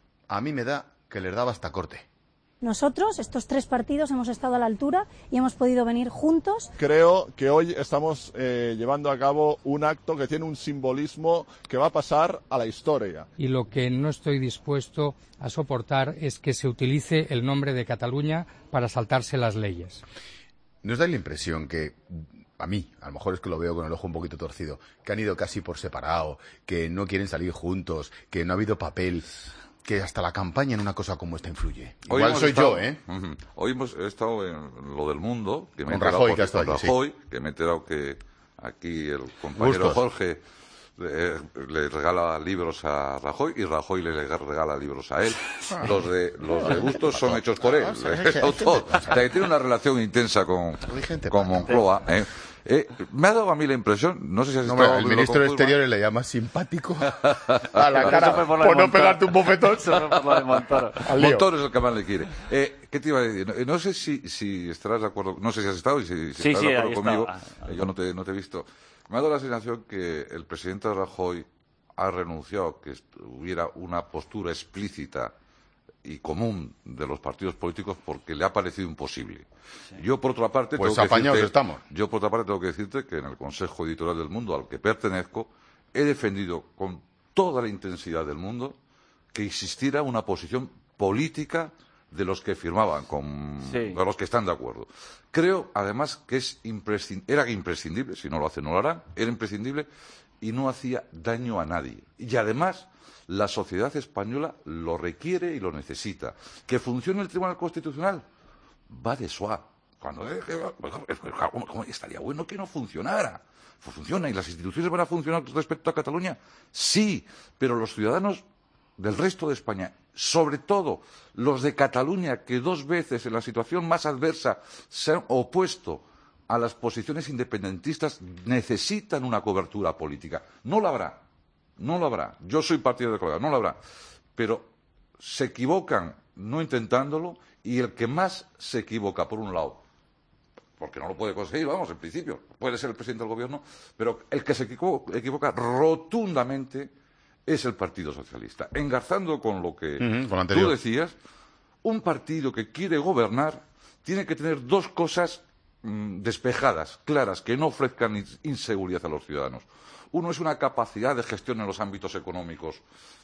a mí me da que les daba hasta corte. Nosotros, estos tres partidos, hemos estado a la altura y hemos podido venir juntos. Creo que hoy estamos eh, llevando a cabo un acto que tiene un simbolismo que va a pasar a la historia. Y lo que no estoy dispuesto a soportar es que se utilice el nombre de Cataluña para saltarse las leyes. ¿Nos da la impresión que... a mí, a lo mejor es que lo veo con el ojo un poquito torcido, que han ido casi por separado, que no quieren salir juntos, que no ha habido papel, que hasta la campaña en una cosa como esta influye? Hoy Igual soy estado, yo, ¿eh? Uh-huh. Hoy hemos estado en lo del mundo, que me con Rajoy, que, con allí, Rajoy sí. que me he enterado que aquí el compañero Gustos. Jorge le, le regala libros a Rajoy y Rajoy le regala libros a él. Los de los de Bustos son hechos por él. O sea, que tiene una relación intensa con, con Moncloa, ¿eh? Eh, me ha dado a mí la impresión, no sé si has no, estado... El ministro de Exteriores le llama simpático a la cara por, por no pegarte un bofetón. Montoro. Montoro es el que más le quiere. Eh, ¿Qué te iba a decir? No sé si, si estarás de acuerdo, no sé si has estado y si, si sí, estás sí, de acuerdo conmigo. Estaba. Eh, yo no te, no te he visto. Me ha dado la sensación que el presidente Rajoy ha renunciado a que hubiera una postura explícita y común de los partidos políticos porque le ha parecido imposible. Sí. Yo, por otra parte, pues tengo que decirte, estamos. Yo, por otra parte, tengo que decirte que en el Consejo Editorial del Mundo, al que pertenezco, he defendido con toda la intensidad del mundo que existiera una posición política de los que firmaban, con, sí. de los que están de acuerdo. Creo, además, que es imprescind- era imprescindible, si no lo hacen, no lo harán, era imprescindible y no hacía daño a nadie. Y además, la sociedad española lo requiere y lo necesita. ¿Que funcione el Tribunal Constitucional? Va de suave. Cuando ¿cómo estaría bueno que no funcionara? Pues funciona. ¿Y las instituciones van a funcionar respecto a Cataluña? Sí, pero los ciudadanos del resto de España, sobre todo los de Cataluña, que dos veces en la situación más adversa se han opuesto a las posiciones independentistas, necesitan una cobertura política. No la habrá, no la habrá. Yo soy partidario de Cataluña, no la habrá. Pero se equivocan no intentándolo, y el que más se equivoca, por un lado, porque no lo puede conseguir, vamos, en principio, puede ser el presidente del gobierno, pero el que se equivoca, equivoca rotundamente es el Partido Socialista. Engarzando con lo que uh-huh, con tú decías, un partido que quiere gobernar tiene que tener dos cosas mmm, despejadas, claras, que no ofrezcan inseguridad a los ciudadanos. Uno es una capacidad de gestión en los ámbitos económicos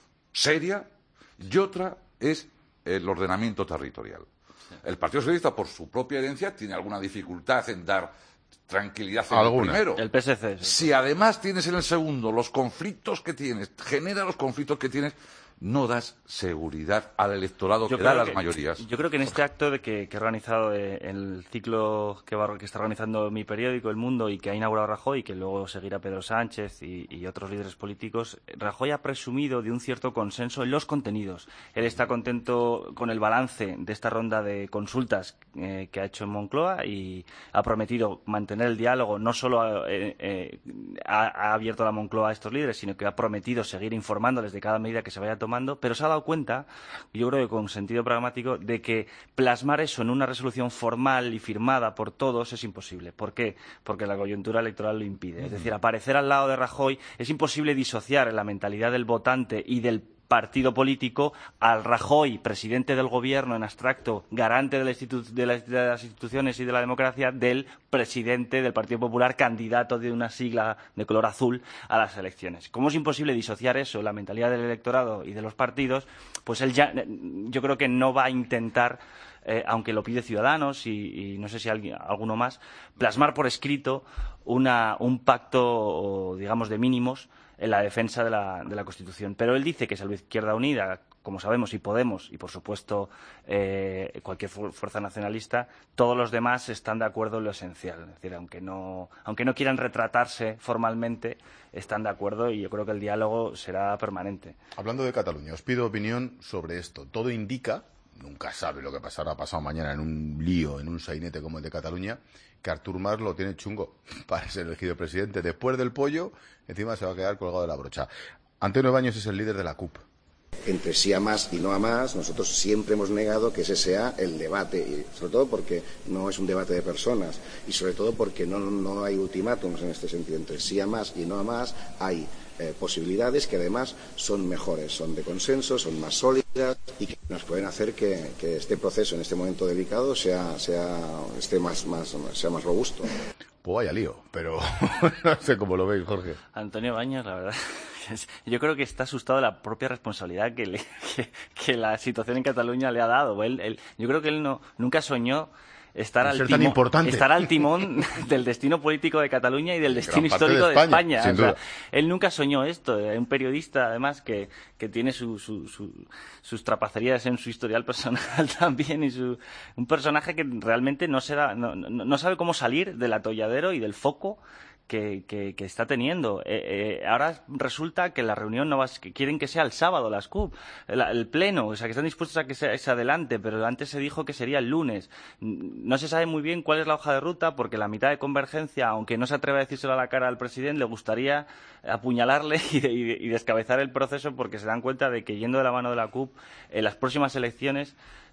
seria, y otra es el ordenamiento territorial. El Partido Socialista, por su propia herencia, tiene alguna dificultad en dar tranquilidad en el primero. El P S C. Sí. Si además tienes en el segundo los conflictos que tienes, genera los conflictos que tienes, no das seguridad al electorado yo que da las que, mayorías. Yo creo que en este acto de que, que he organizado eh, el ciclo que, va, que está organizando mi periódico, El Mundo, y que ha inaugurado Rajoy, y que luego seguirá Pedro Sánchez y, y otros líderes políticos, Rajoy ha presumido de un cierto consenso en los contenidos. Él está contento con el balance de esta ronda de consultas eh, que ha hecho en Moncloa y ha prometido mantener el diálogo. No solo eh, eh, ha, ha abierto la Moncloa a estos líderes, sino que ha prometido seguir informándoles de cada medida que se vaya tomando. Pero se ha dado cuenta, yo creo que con sentido pragmático, de que plasmar eso en una resolución formal y firmada por todos es imposible. ¿Por qué? Porque la coyuntura electoral lo impide. Es decir, aparecer al lado de Rajoy es imposible disociar en la mentalidad del votante y del partido político al Rajoy, presidente del gobierno en abstracto, garante de, la institu- de, la, de las instituciones y de la democracia, del presidente del Partido Popular, candidato de una sigla de color azul a las elecciones. Como es imposible disociar eso, la mentalidad del electorado y de los partidos, pues él ya, yo creo que no va a intentar, eh, aunque lo pide Ciudadanos y, y no sé si alguien, alguno más, plasmar por escrito una, un pacto, digamos, de mínimos en la defensa de la, de la Constitución. Pero él dice que Salvo Izquierda Unida, como sabemos, y Podemos, y por supuesto eh, cualquier fu- fuerza nacionalista, todos los demás están de acuerdo en lo esencial. Es decir, aunque no, aunque no quieran retratarse formalmente, están de acuerdo y yo creo que el diálogo será permanente. Hablando de Cataluña, os pido opinión sobre esto. Todo indica, nunca sabe lo que pasará pasado mañana en un lío, en un sainete como el de Cataluña, que Artur Mas lo tiene chungo para ser elegido presidente. Después del pollo, encima se va a quedar colgado de la brocha. Antonio Baños es el líder de la C U P. Entre sí a más y no a más, nosotros siempre hemos negado que ese sea el debate, y sobre todo porque no es un debate de personas, y sobre todo porque no, no hay ultimátums en este sentido. Entre sí a más y no a más hay eh, posibilidades que además son mejores, son de consenso, son más sólidas y que nos pueden hacer que, que este proceso en este momento delicado sea, sea, esté más, más, sea más robusto. Pues vaya lío, pero no sé cómo lo veis, Jorge. Antonio Baños, la verdad, yo creo que está asustado de la propia responsabilidad que, le, que, que la situación en Cataluña le ha dado. Él, él, yo creo que él no, nunca soñó estar al, timón, estar al timón del destino político de Cataluña y del destino histórico de España. De España. O sea, él nunca soñó esto. Es un periodista, además, que, que tiene su, su, su, sus trapacerías en su historial personal también, y su, un personaje que realmente no, se da, no, no, no sabe cómo salir del atolladero y del foco Que, que, que está teniendo. Eh, eh, ahora resulta que la reunión no va, que quieren que sea el sábado, las C U P, el, el pleno, o sea, que están dispuestos a que sea, se adelante, pero antes se dijo que sería el lunes. No se sabe muy bien cuál es la hoja de ruta, porque la mitad de Convergencia, aunque no se atreve a decírselo a la cara al presidente, le gustaría apuñalarle y, y, y descabezar el proceso, porque se dan cuenta de que, yendo de la mano de la C U P, en las próximas elecciones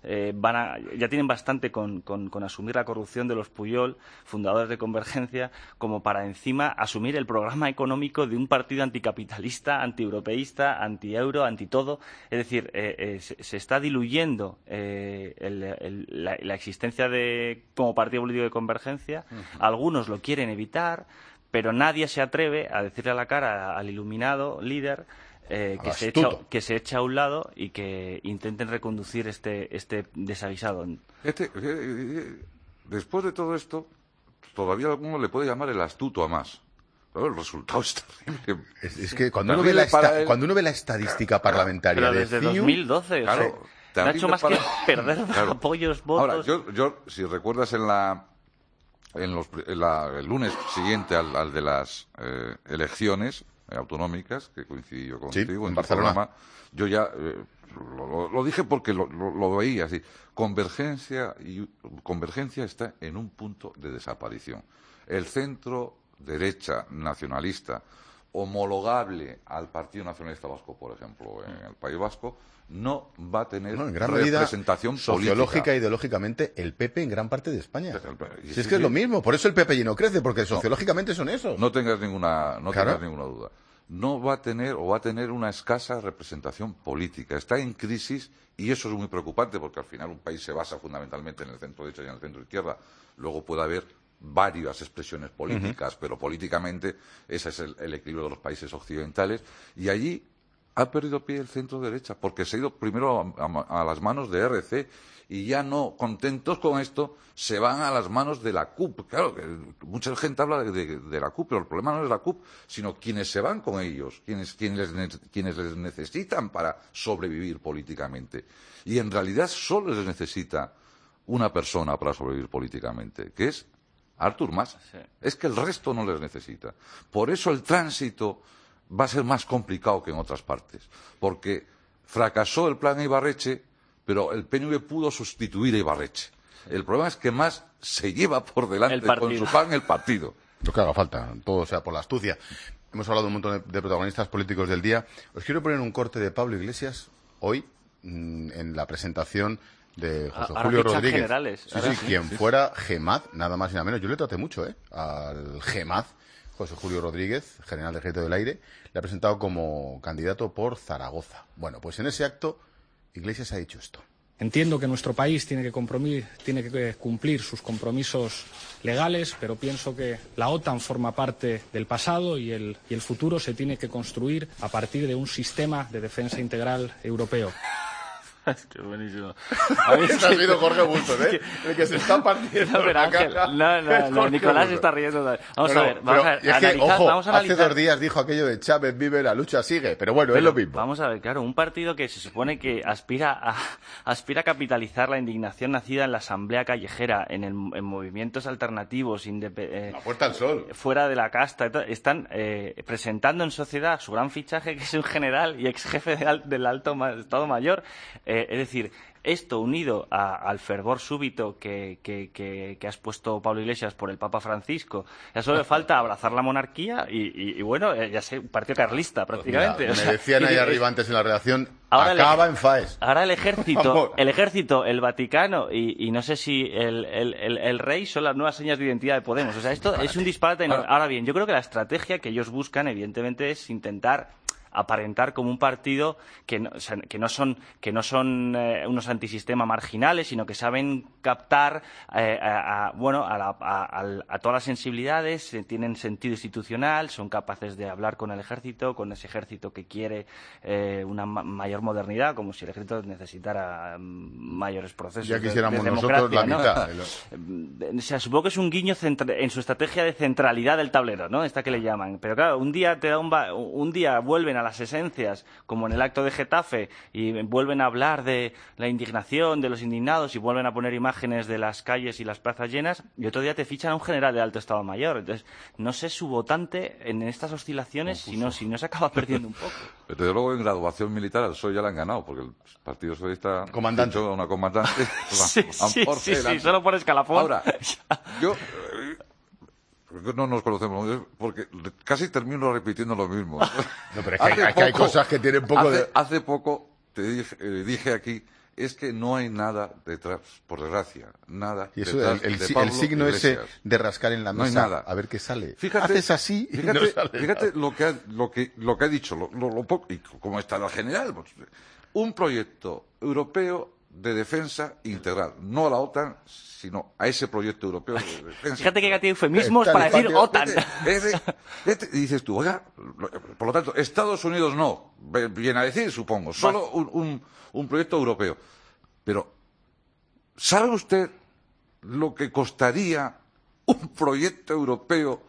eh, van a, ya tienen bastante con, con, con asumir la corrupción de los Puyol, fundadores de Convergencia, como para encima asumir el programa económico de un partido anticapitalista, antieuropeísta, antieuro, antitodo. Es decir, eh, eh, se, se está diluyendo eh, el, el, la, la existencia de como partido político de Convergencia. Uh-huh. Algunos lo quieren evitar, pero nadie se atreve a decirle a la cara al iluminado líder eh, que, se echa, que se echa a un lado y que intenten reconducir este, este desaguisado. Este, después de todo esto, todavía alguno le puede llamar el astuto a más. Pero el resultado es terrible. Es, es que cuando uno, ve la esta, el... cuando uno ve la estadística parlamentaria... Pero desde de dos mil doce, claro, o sea, no ha hecho más para... que perder claro. apoyos, votos... Ahora, yo, yo, si recuerdas en la... En los, en la, el lunes siguiente al, al de las eh, elecciones eh, autonómicas, que coincidí yo contigo sí, en, en Barcelona, tu programa, yo ya eh, lo, lo dije porque lo, lo, lo veía así. Convergencia, y, Convergencia está en un punto de desaparición. El centro derecha nacionalista, homologable al Partido Nacionalista Vasco, por ejemplo, en el País Vasco, no va a tener no, en gran representación medida, sociológica política. e ideológicamente, el P P en gran parte de España. Pero, pero, si es que sí, es lo mismo, por eso el P P y no crece, porque sociológicamente no, son esos. No tengas ninguna, no claro. tengas ninguna duda. No va a tener o va a tener una escasa representación política. Está en crisis y eso es muy preocupante porque al final un país se basa fundamentalmente en el centro derecha y en el centro izquierda. Luego puede haber varias expresiones políticas, uh-huh. pero políticamente ese es el, el equilibrio de los países occidentales y allí ha perdido pie el centro derecha porque se ha ido primero a, a, a las manos de R C y ya no contentos con esto se van a las manos de la C U P. Claro, que mucha gente habla de, de, de la C U P, pero el problema no es la C U P, sino quienes se van con ellos, quienes, quienes, les, quienes les necesitan para sobrevivir políticamente. Y en realidad solo les necesita una persona para sobrevivir políticamente, que es Artur Mas. Sí. Es que el resto no les necesita. Por eso el tránsito va a ser más complicado que en otras partes, porque fracasó el plan Ibarretxe, pero el P N V pudo sustituir a Ibarretxe. El problema es que Mas se lleva por delante con su plan el partido. Lo que haga falta, todo sea por la astucia. Hemos hablado un montón de, de protagonistas políticos del día. Os quiero poner un corte de Pablo Iglesias hoy mmm, en la presentación de José Ahora Julio Rodríguez. Generales. Sí, sí, sí, quien sí, fuera Gemaz, nada más y nada menos. Yo le traté mucho, ¿eh? Al Gemaz, José Julio Rodríguez, general de Ejército del Aire, le ha presentado como candidato por Zaragoza. Bueno, pues en ese acto, Iglesias ha dicho esto. Entiendo que nuestro país tiene que, tiene que cumplir sus compromisos legales, pero pienso que la OTAN forma parte del pasado y el, y el futuro se tiene que construir a partir de un sistema de defensa integral europeo. Qué buenísimo. A mí ha sido Jorge Bultos, ¿eh? El que se está partiendo. No, pero Ángel, no, no, no, Nicolás se está riendo. Vamos no, a ver, vamos a ver. Es que, analizar, ojo, vamos a analizar. hace dos días dijo aquello de Chávez vive, la lucha sigue, pero bueno, pero es lo mismo. Vamos a ver, claro, un partido que se supone que aspira a, aspira a capitalizar la indignación nacida en la asamblea callejera, en, el, en movimientos alternativos, eh, la puerta al sol, fuera de la casta, están eh, presentando en sociedad su gran fichaje, que es un general y ex jefe de al, del alto Estado Mayor. Eh, es decir, esto unido a, al fervor súbito que, que, que, que ha expuesto Pablo Iglesias por el Papa Francisco, ya solo le falta abrazar la monarquía y, y, y bueno, ya sé, un partido carlista prácticamente. Mira, o sea, me decían ahí es, arriba antes en la redacción, ahora acaba el, en FAES. Ahora el ejército, el ejército, el Vaticano y, y no sé si el, el, el, el rey son las nuevas señas de identidad de Podemos. O sea, esto es un disparate. Ahora bien, yo creo que la estrategia que ellos buscan, evidentemente, es intentar aparentar como un partido que no, que no son, que no son eh, unos antisistema marginales, sino que saben captar eh, a, a, bueno, a, la, a, a, a todas las sensibilidades, eh, tienen sentido institucional, son capaces de hablar con el ejército, con ese ejército que quiere eh, una ma mayor modernidad, como si el ejército necesitara mayores procesos ya quisiéramos de, de nosotros la mitad. ¿No? O sea, supongo que es un guiño en su estrategia de centralidad del tablero, ¿no? Esta que le llaman. Pero claro, un día te da un, un día vuelven a las esencias, como en el acto de Getafe, y vuelven a hablar de la indignación, de los indignados, y vuelven a poner imágenes de las calles y las plazas llenas, y otro día te fichan a un general de alto Estado Mayor. Entonces, no sé su votante en estas oscilaciones, si no, si no se acaba perdiendo un poco. Pero desde luego en graduación militar al P S O E ya la han ganado, porque el Partido Socialista comandante. ha hecho una comandante. sí, sí, sí, sí, solo por escalafón. Ahora, yo... No nos conocemos, porque casi termino repitiendo lo mismo. No, pero es que, hay, poco, que hay cosas que tienen poco hace, de... Hace poco te dije, eh, dije aquí es que no hay nada detrás, por desgracia, nada y eso, detrás el, el, de Pablo el signo Iglesias. ese de rascar en la mesa, no hay nada. A ver qué sale. Fíjate, haces así y fíjate, no sale fíjate nada. lo que ha, lo que lo que ha dicho, lo, lo, lo poco, y como está la general, pues, un proyecto europeo de defensa integral, no a la OTAN, sino a ese proyecto europeo de defensa. Fíjate que hay eufemismos para decir OTAN. Vete, vete, y dices tú, oiga, por lo tanto, Estados Unidos no, viene a decir, supongo, solo un, un, un proyecto europeo. Pero, ¿sabe usted lo que costaría un proyecto europeo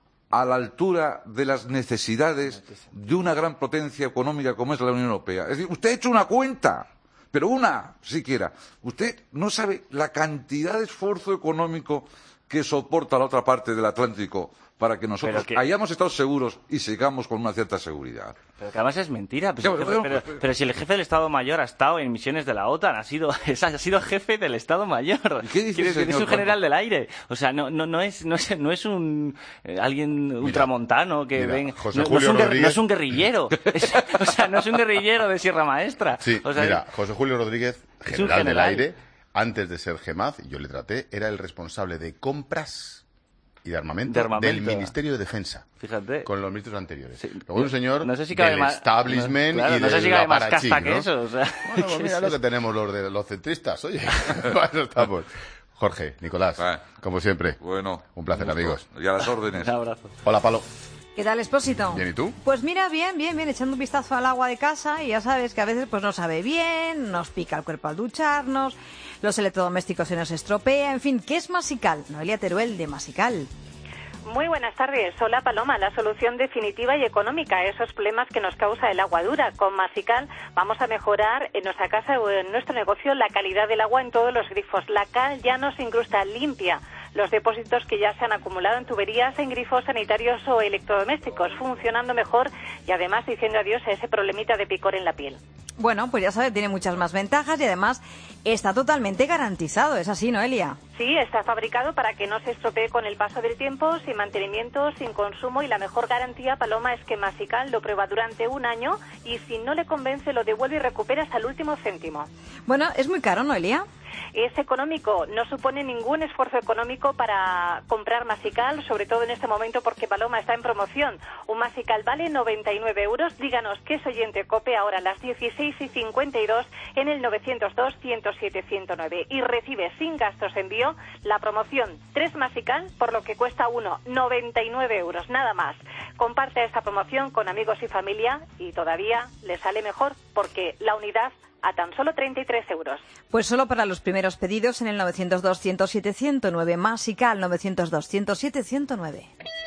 a la altura de las necesidades de una gran potencia económica como es la Unión Europea? Es decir, usted ha hecho una cuenta, pero una siquiera. Usted no sabe la cantidad de esfuerzo económico que soporta la otra parte del Atlántico para que nosotros que... hayamos estado seguros y sigamos con una cierta seguridad. Pero que además es mentira. Pues pero, jefe, pero, pero, pero, pero si el jefe del Estado Mayor ha estado en misiones de la OTAN, ha sido, ha sido jefe del Estado Mayor. ¿Qué dice, es, señor, es un general del aire. O sea, no, no, no, es, no, es, no es un eh, alguien mira, ultramontano que mira, ven. José no, Julio no, es un, Rodríguez... no es un guerrillero. Es, o sea, no es un guerrillero de Sierra Maestra. Sí, o sea, mira, José Julio Rodríguez, general, general del aire, antes de ser GEMAZ, y yo le traté, era el responsable de compras y de armamento, de armamento, del Ministerio de Defensa. Fíjate. Con los ministros anteriores. Sí. Un señor no sé si del más, establishment no, claro, y no sé del si cabe más aparachín, casta ¿no? que eso. O sea, bueno, pues mira lo que tenemos los de los centristas, oye. Para eso estamos. Jorge, Nicolás, ah, como siempre. Bueno. Un placer, un amigos. Y a las órdenes. Un abrazo. Hola, Palo. ¿Qué tal, Expósito? Bien, ¿y tú? Pues mira, bien, bien, bien, echando un vistazo al agua de casa y ya sabes que a veces pues no sabe bien, nos pica el cuerpo al ducharnos, los electrodomésticos se nos estropea, en fin, ¿qué es Masical? Noelia Teruel, de Masical. Muy buenas tardes. Hola, Paloma. La solución definitiva y económica a esos problemas que nos causa el agua dura. Con Masical vamos a mejorar en nuestra casa o en nuestro negocio la calidad del agua en todos los grifos. La cal ya no se incrusta, limpia los depósitos que ya se han acumulado en tuberías, en grifos sanitarios o electrodomésticos, funcionando mejor y además diciendo adiós a ese problemita de picor en la piel. Bueno, pues ya sabes, tiene muchas más ventajas y además está totalmente garantizado. ¿Es así, Noelia? Sí, está fabricado para que no se estropee con el paso del tiempo, sin mantenimiento, sin consumo, y la mejor garantía, Paloma, es que Masical lo prueba durante un año y si no le convence lo devuelve y recupera hasta el último céntimo. Bueno, ¿es muy caro, Noelia? Es económico, no supone ningún esfuerzo económico para comprar Masical, sobre todo en este momento porque Paloma está en promoción. Un Masical vale noventa y nueve euros. Díganos que es oyente COPE ahora a las dieciséis y cincuenta y dos en el novecientos dos, ciento siete, ciento nueve y recibe sin gastos de envío la promoción tres Masical por lo que cuesta uno, noventa y nueve euros, nada más. Comparte esta promoción con amigos y familia y todavía le sale mejor porque la unidad a tan solo treinta y tres euros. Pues solo para los primeros pedidos en el novecientos dos, ciento siete, ciento nueve. Masical novecientos dos, ciento siete, ciento nueve.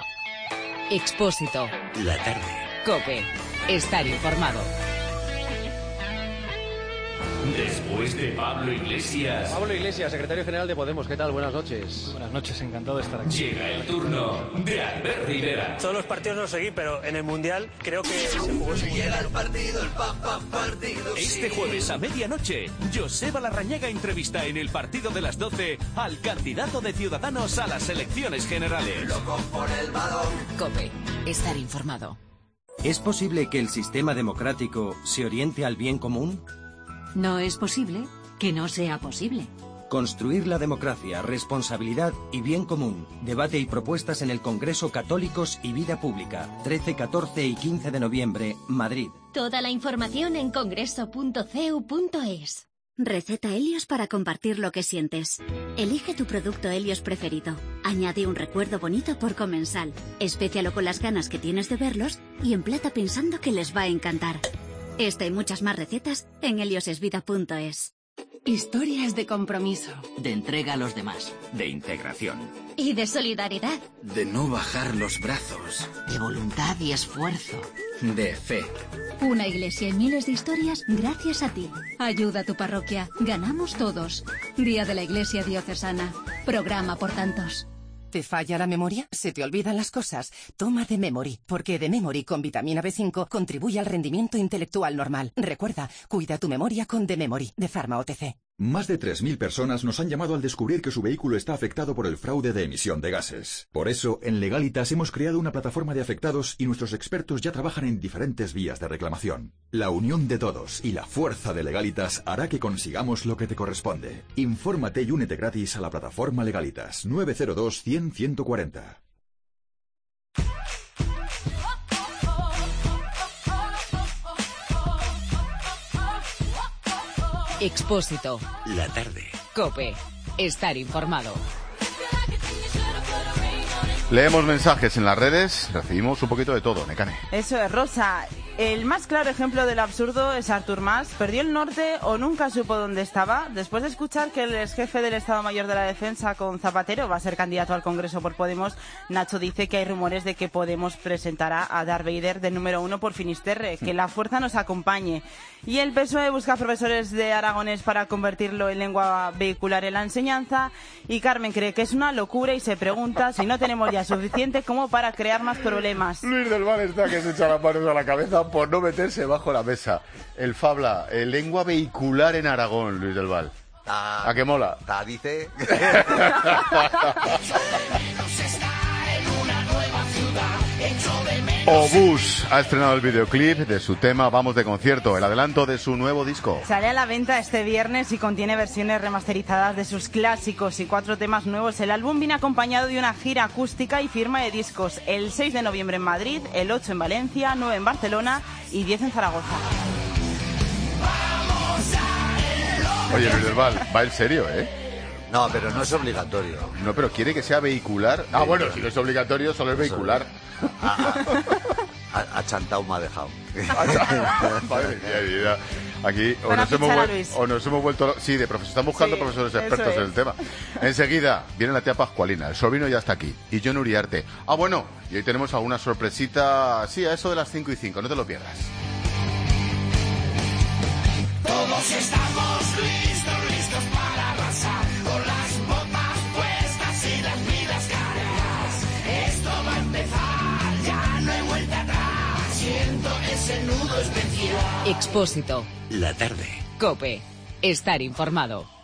Expósito. La tarde. COPE. Estar informado. Después de Pablo Iglesias... Pablo Iglesias, secretario general de Podemos. ¿Qué tal? Buenas noches. Buenas noches, encantado de estar aquí. Llega el turno de Albert Rivera. Todos los partidos no los seguí, pero en el Mundial creo que se jugó su Llega el partido, el papá partido. Este jueves a medianoche, Joseba Larrañaga entrevista en el partido de las doce al candidato de Ciudadanos a las elecciones generales. Loco por el balón. COPE. Estar informado. ¿Es posible que el sistema democrático se oriente al bien común? No es posible que no sea posible. Construir la democracia, responsabilidad y bien común. Debate y propuestas en el Congreso Católicos y Vida Pública. trece, catorce y quince de noviembre, Madrid. Toda la información en congreso punto c e u punto e s. Receta Helios para compartir lo que sientes. Elige tu producto Helios preferido. Añade un recuerdo bonito por comensal. Espécialo con las ganas que tienes de verlos y emplata pensando que les va a encantar. Esta y muchas más recetas en heliosesvida punto e s. Historias de compromiso. De entrega a los demás. De integración. Y de solidaridad. De no bajar los brazos. De voluntad y esfuerzo. De fe. Una iglesia y miles de historias gracias a ti. Ayuda a tu parroquia. Ganamos todos. Día de la Iglesia Diocesana. Programa por tantos. ¿Te falla la memoria? ¿Se te olvidan las cosas? Toma The Memory, porque The Memory con vitamina B cinco contribuye al rendimiento intelectual normal. Recuerda, cuida tu memoria con The Memory, de Pharma O T C. Más de tres mil personas nos han llamado al descubrir que su vehículo está afectado por el fraude de emisión de gases. Por eso, en Legalitas hemos creado una plataforma de afectados y nuestros expertos ya trabajan en diferentes vías de reclamación. La unión de todos y la fuerza de Legalitas hará que consigamos lo que te corresponde. Infórmate y únete gratis a la plataforma Legalitas nueve cero dos, cien, ciento cuarenta. Expósito. La tarde. COPE. Estar informado. Leemos mensajes en las redes, recibimos un poquito de todo, Nekane. Eso es, Rosa. El más claro ejemplo del absurdo es Artur Mas. Perdió el norte o nunca supo dónde estaba. Después de escuchar que el ex jefe del Estado Mayor de la Defensa con Zapatero va a ser candidato al Congreso por Podemos, Nacho dice que hay rumores de que Podemos presentará a Darth Vader de número uno por Finisterre. Que la fuerza nos acompañe. Y el P S O E busca profesores de aragonés para convertirlo en lengua vehicular en la enseñanza. Y Carmen cree que es una locura y se pregunta si no tenemos ya suficiente como para crear más problemas. Luis del Val está que se echa las manos a la cabeza por no meterse bajo la mesa. El Fabla, el lengua vehicular en Aragón, Luis del Val. Ta, ¿A qué mola? Ta dice. Obús ha estrenado el videoclip de su tema Vamos de concierto, el adelanto de su nuevo disco. Sale a la venta este viernes y contiene versiones remasterizadas de sus clásicos y cuatro temas nuevos. El álbum viene acompañado de una gira acústica y firma de discos. El seis de noviembre en Madrid, el ocho en Valencia, nueve en Barcelona y diez en Zaragoza. Oye, Luis del Val, va en serio, ¿eh? No, pero no es obligatorio. No, pero quiere que sea vehicular. Ah, bueno, si no es obligatorio, solo es vehicular. A, a Chantau me ha dejado. Madre mía, vida. Aquí o nos, hemos vuel- o nos hemos vuelto... Sí, de profesores. Están buscando sí, profesores expertos es. en el tema. Enseguida viene la tía Pascualina. El sobrino ya está aquí. Y John Uriarte. Ah, bueno, y hoy tenemos alguna sorpresita. Sí, a eso de las cinco y cinco. No te lo pierdas. Todos estamos listos, listos para arrasar. Con las botas puestas y las vidas caras. Esto va a empezar, ya no hay vuelta atrás. Siento ese nudo especial. Expósito. La tarde. COPE. Estar informado.